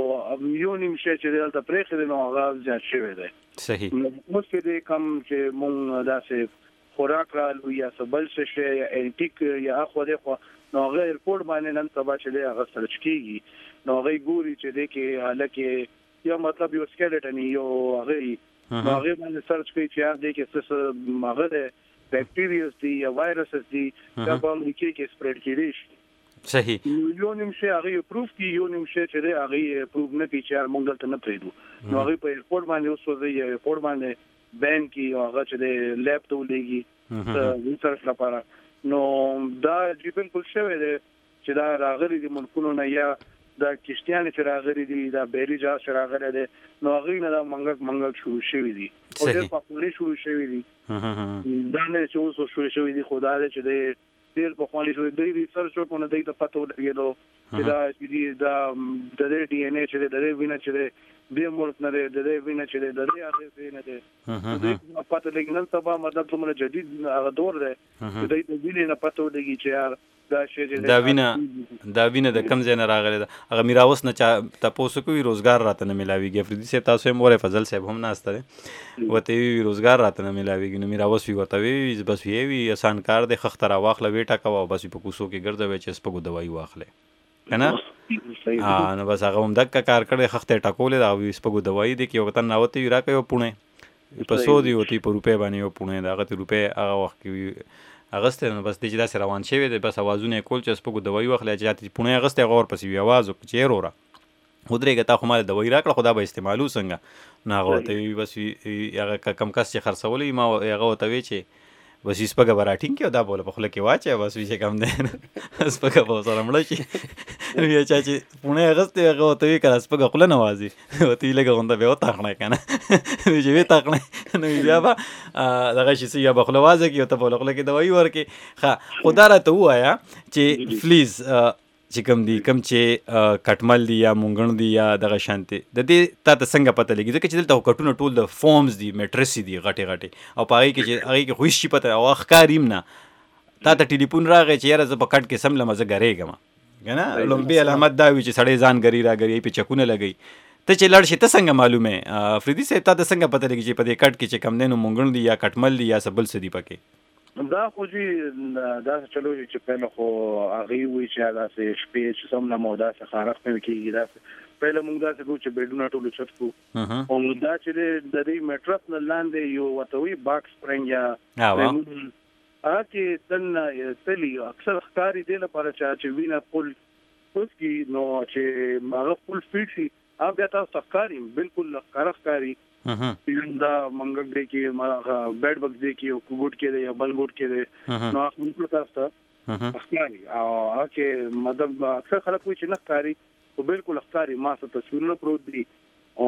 یو نیم شي چې دلته پرېخې نو هغه ځات شوی دی صحیح نو اوس کې د کم چې مونږ داسې خوراک رالو یا سبل شي یا انټیک یا اخو د خو نو هغه ایرپورټ باندې نن سبا چې دی هغه سرچ کیږي نو هغه ګوري چې دی کې حالکه یا مطلب یو سکeleton یو هغه نو هغه باندې سرچ کوي چې هغه دی کې څه هغه بکټیریاز دي یا وایرسز دي دا په امریکا کې سپریډ کیږي صحیح یو نیم شي هغه پروف کی یو نیم شي چې دی هغه پروف نه کوي چې موږ دلته نه پریدو نو هغه په ایرپورټ باندې اوس ورته ایرپورټ باندې بین کی هغه چې دی لیب ته ولېږي ریسرچ لپاره نو دا چې بالکل شوی دی چې دا راغلي دي ملکونو نه یا دا کشتیان چې راغلي دي دا بیری جا چې راغلي دي نو هغه نه دا منګل منګل شروع شوی دي او د پاپولې شروع شوی دي دا نه چې اوس شروع شوی دي خدای چې دی ډیر په خواني شوی دی ریسرچ په نه دی ته پته ولګیدو چې دا چې دا د ډي ان اے چې د وینه چې د ملک نه د وینه چې د دې هغه وینه ده د پته لګنن سبا مطلب څومره جدید هغه دور ده د دې وینه نه پته ولګي چې دا شی دا وینه دا وینه د کم ځای نه راغلی ده هغه میراوس نه چا تاسو کوی روزګار راته نه ملاويږي افریدي صاحب تاسو هم وره فضل صاحب هم ناشته وته وی روزګار راته نه ملاويږي نو میراوس وی وته وی بس وی وی آسان کار د خختره واخله ویټه کا بس په کوسو کې ګرځوي چې سپګو دوايي واخله کنه ها نو بس هغه هم دک کار کړي خخته ټکولې دا وی سپګو دوايي د کې وخت نه وته را کوي پونه په سو دی وتی په روپې باندې یو پونه دا غته روپې هغه وخت کې اغسته نو بس د چې دا روان شوی دی بس اوازونه کول چې سپګو دوايي واخله چې پونه اغسته غور پسې وی आवाज او چې رورا ودرېګه تا خو مال دوايي راکړه خدا به استعمالو څنګه نه غوته بس هغه کم کس چې خرڅولې ما هغه وته وی چې بس سپګه براټینګ کې دا بوله په خله کې واچي بس وی چې کم ده سپګه په سره مړ شي وی چې پونه اغسته هغه وته وی کړه سپګه خله نوازي وته لګه غونډه به وته خنه کنه وی چې وی تاخنه نو بیا با دغه شي یا بخله وازه کې ته په خله کې دوايي ورکي ښه خدا را ته وایا چې پلیز چې کم دی کم چې کټمل دی یا مونګن دی یا دغه شانتي د دې تا ته څنګه پته لګي ځکه چې دلته کټونه ټول د فورمز دی میټرس دی غټي غټي او پای کې چې هغه کې خوښ شي پته او اخکاریم نه تا ته ټلیفون راغی چې یاره زه په کټ کې سم لمزه غریګم کنه لومبي علامت دا وی چې سړی ځان غری را غری په چکونه لګي ته چې لړ شي ته څنګه معلومه افریدي صاحب تا ته څنګه پته لګي چې په دې کټ کې چې کم دینو مونګن دی یا کټمل دی یا سبل سدي پکې دا خو چې دا چلو چې په خو هغه وی چې دا سه شپې چې سم نه مودا څخه خارق په کېږي دا پهله موږ دا څه چې بیډونه ټول چت کو او دا چې د دې میټرس نه لاندې یو وتوي باکس سپرنګ یا اته تن تلی اکثر ښکاری دی لپاره چې وینا فل اوس کې نو چې هغه فل فیټ شي هغه بیا تاسو ښکاری بالکل ښکاری دا منګ دې کې ما بیډ بکس دې کې او کوټ کې دی یا بل ګوټ کې دی نو خپل تاسو ښکاری او هغه مطلب اکثر خلک وایي چې نه ښکاری او بالکل ښکاری ما څه تصویرونه پروت دي او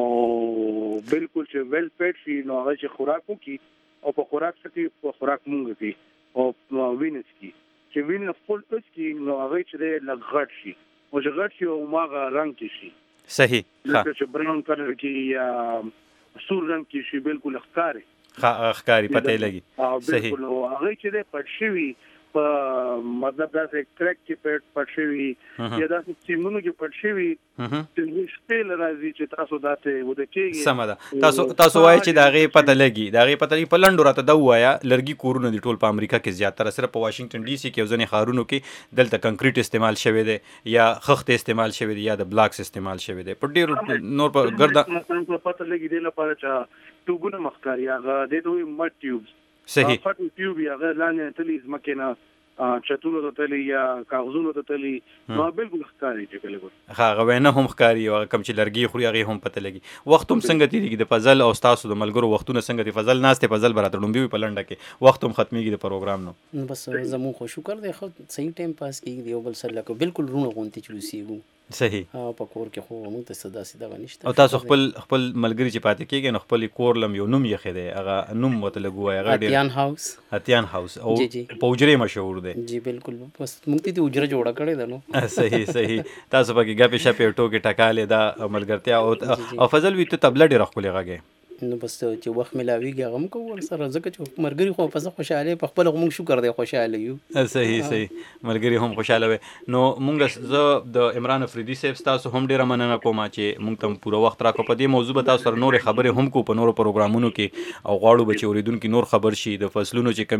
بالکل چې ویل فیټ شي نو هغه چې خوراک وکي او په خوراک کې په خوراک مونږ کې او وینس کې چې وین فول ټچ کې نو هغه چې لغړ شي او چې غړ شي او ماغه رنگ کې شي صحیح ها چې براون کلر کې یا سور رنگ کې شي بالکل ښکاری ښکاری پته لګي صحیح او هغه چې پټ شوی په مطلب دا چې کریک کې پټ پټ شوی یا دا چې سیمونو کې پټ شوی چې شپې لري چې تاسو داته وده کېږي سم ده تاسو تاسو وایي چې دا غي پته لګي دا غي پته لګي په لندو راته دا وایا لرګي کورونه دي ټول په امریکا کې زیاتره صرف په واشنگټن ډي سي کې ځنې خارونو کې دلته کنکریټ استعمال شوی دی یا خخت استعمال شوی دی یا د بلاکس استعمال شوی دی په ډیر نور په ګردا پته لګي دی لپاره چې ټوګونه مخکاري هغه د دوی مټ ټیوبز صحیح فټو ټیوب یا غیر لاندې تلی مکینا چتونو ته تلی یا کاغذونو ته تلی نو بالکل ښکاری چې کله ګور ها غوینه هم ښکاری او کم چې لرګي خوري هغه هم پته لګي وخت هم څنګه تیریږي د فضل او تاسو د ملګرو وختونه څنګه دی فضل ناشته فضل برات ډومبي په لنډه کې وخت هم ختميږي د پروګرام نو بس زمو خو شکر دی خو صحیح ټایم پاس کیږي دی او بل سره لکه بالکل رونه غونتی چلوسیږي صحیح ها په کور کې خو موږ ته صدا سیدا ونشته او تاسو خپل خپل ملګری چې پاتې کېږي نو خپل کور لم یو نوم یې خېده هغه نوم وته لګوي هغه ډیر اتیان هاوس اتیان هاوس او پوجري مشهور دی جی بالکل بس موږ ته اجره جوړه کړې ده نو صحیح صحیح تاسو پکې غپې شپې ټوکې ټکالې دا ملګرتیا او فضل وی ته تبله ډیر خپل غاګه نو بس چې وخت ملاویږي هغه هم کوو سره ځکه چې مرګري خو په ځکه خوشاله په خپل موږ شکر دی خوشاله یو صحیح صحیح مرګري هم خوشاله وي نو موږ زه د عمران افریدي صاحب تاسو هم ډیره مننه کوم چې موږ ته پوره وخت راکو په دې موضوع به تاسو سره نور خبرې هم کو په نورو پروګرامونو کې او غواړو به چې اوریدونکو نور خبر شي د فصلونو چې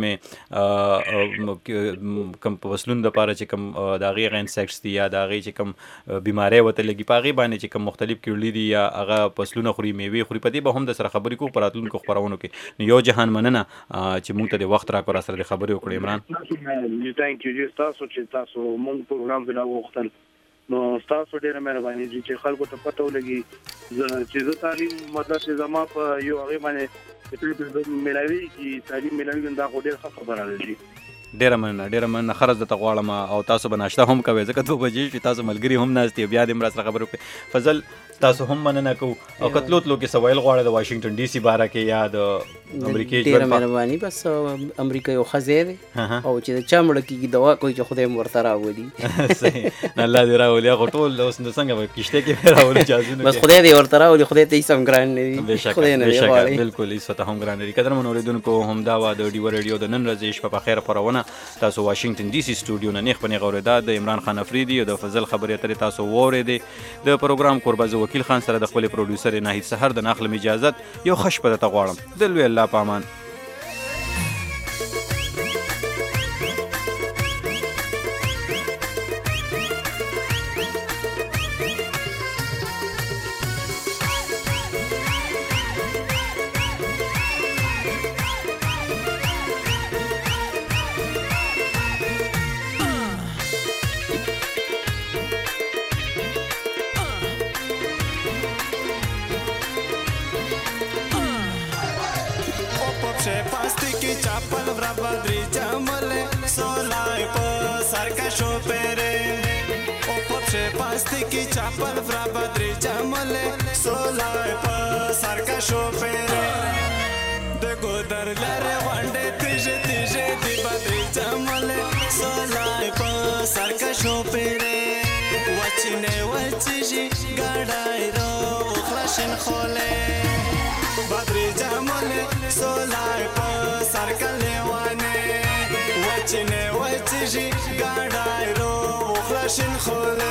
کمه کم فصلونو د پاره چې کم د غیر انسیکټس دي یا د غیر چې کم بیماری وته لګي پاغي باندې چې کم مختلف کیړلې دي یا هغه فصلونه خوري میوه خوري په دې به هم د سره خبرې کو پراتونکو خبرونو کې یو جهان مننه چې موږ ته د وخت راکو را سره د خبرې وکړې عمران ثانک یو تاسو چې تاسو موږ پروګرام بنا وختل نو تاسو ډیره مهرباني دي چې خلکو ته پته ولګي چې زه تعلیم مدرسې زما په یو هغه باندې چې ملاوي کې تعلیم ملاوي دا ډیره خبره راځي ډیره مننه ډیره مننه خرج د تغواړم او تاسو بناشته هم کوي ځکه دوه بجې چې تاسو ملګری هم ناشته بیا د مرسته خبرو کوي فضل تاسو هم مننه کو او کتلو تلو کې سوال غواړي د واشنگټن ډي سي باره کې یا د امریکای ډیره مهرباني بس امریکا یو خزه دی او چې چا مړ کیږي دوا کوي چې خدای مرته راولي صحیح الله دې راولي هغه ټول اوس نو څنګه به کشته کې راولي اجازه بس خدای دې ورته راولي خدای ته سم ګران نه وي خدای نه وي بالکل هیڅ ته هم ګران نه قدر منوریدونکو هم دا و د ډیو رادیو د نن ورځې شپه په خیر پرونه تاسو واشنگټن ډي سي سټوډیو نه نخ پنی غوړه د عمران خان افریدي او د فضل خبرې اترې تاسو وورېدې د پروګرام قرباز وکیل خان سره د خپل پروډوسر ناهید سحر د ناخلم اجازت یو خوش پته غواړم د لوی الله پامان چاپل ورا بدري جمله سولای په سرکا شو پره او په پاسته کې چاپل ورا بدري جمله سولای په سرکا شو پره د ګودر لره وانډه تیجه تیجه دی بدري جمله سولای په سرکا شو پره وچنه وچجي ګډای رو خلاشن خوله بدري جمله سولای په سرکلوانه وچنه وچجي ګډای رو خلاشن خوله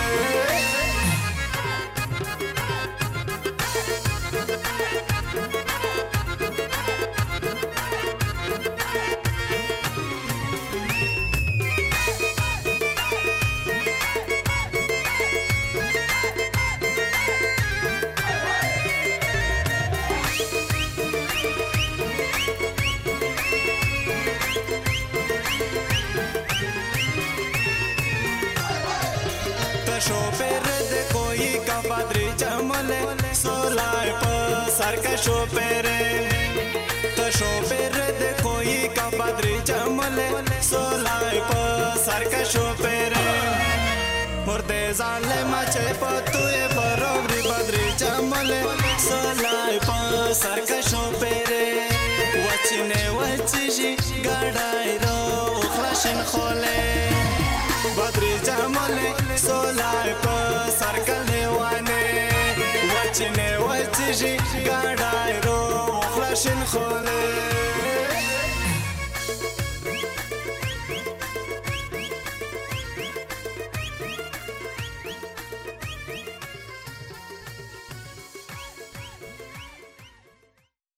سولای په سرکا شو پره تو شو پره د کوئی کا بدري جمله سولای په سرکا شو پره مرده ظالم چې پتوې پروبري بدري جمله سولای په سرکا شو پره وچنه وچجي ګډای رو خلاشن خوله بدري جمله سولای په سرکا لیوانه وچنه وچجي ګډای رو ماشین خاله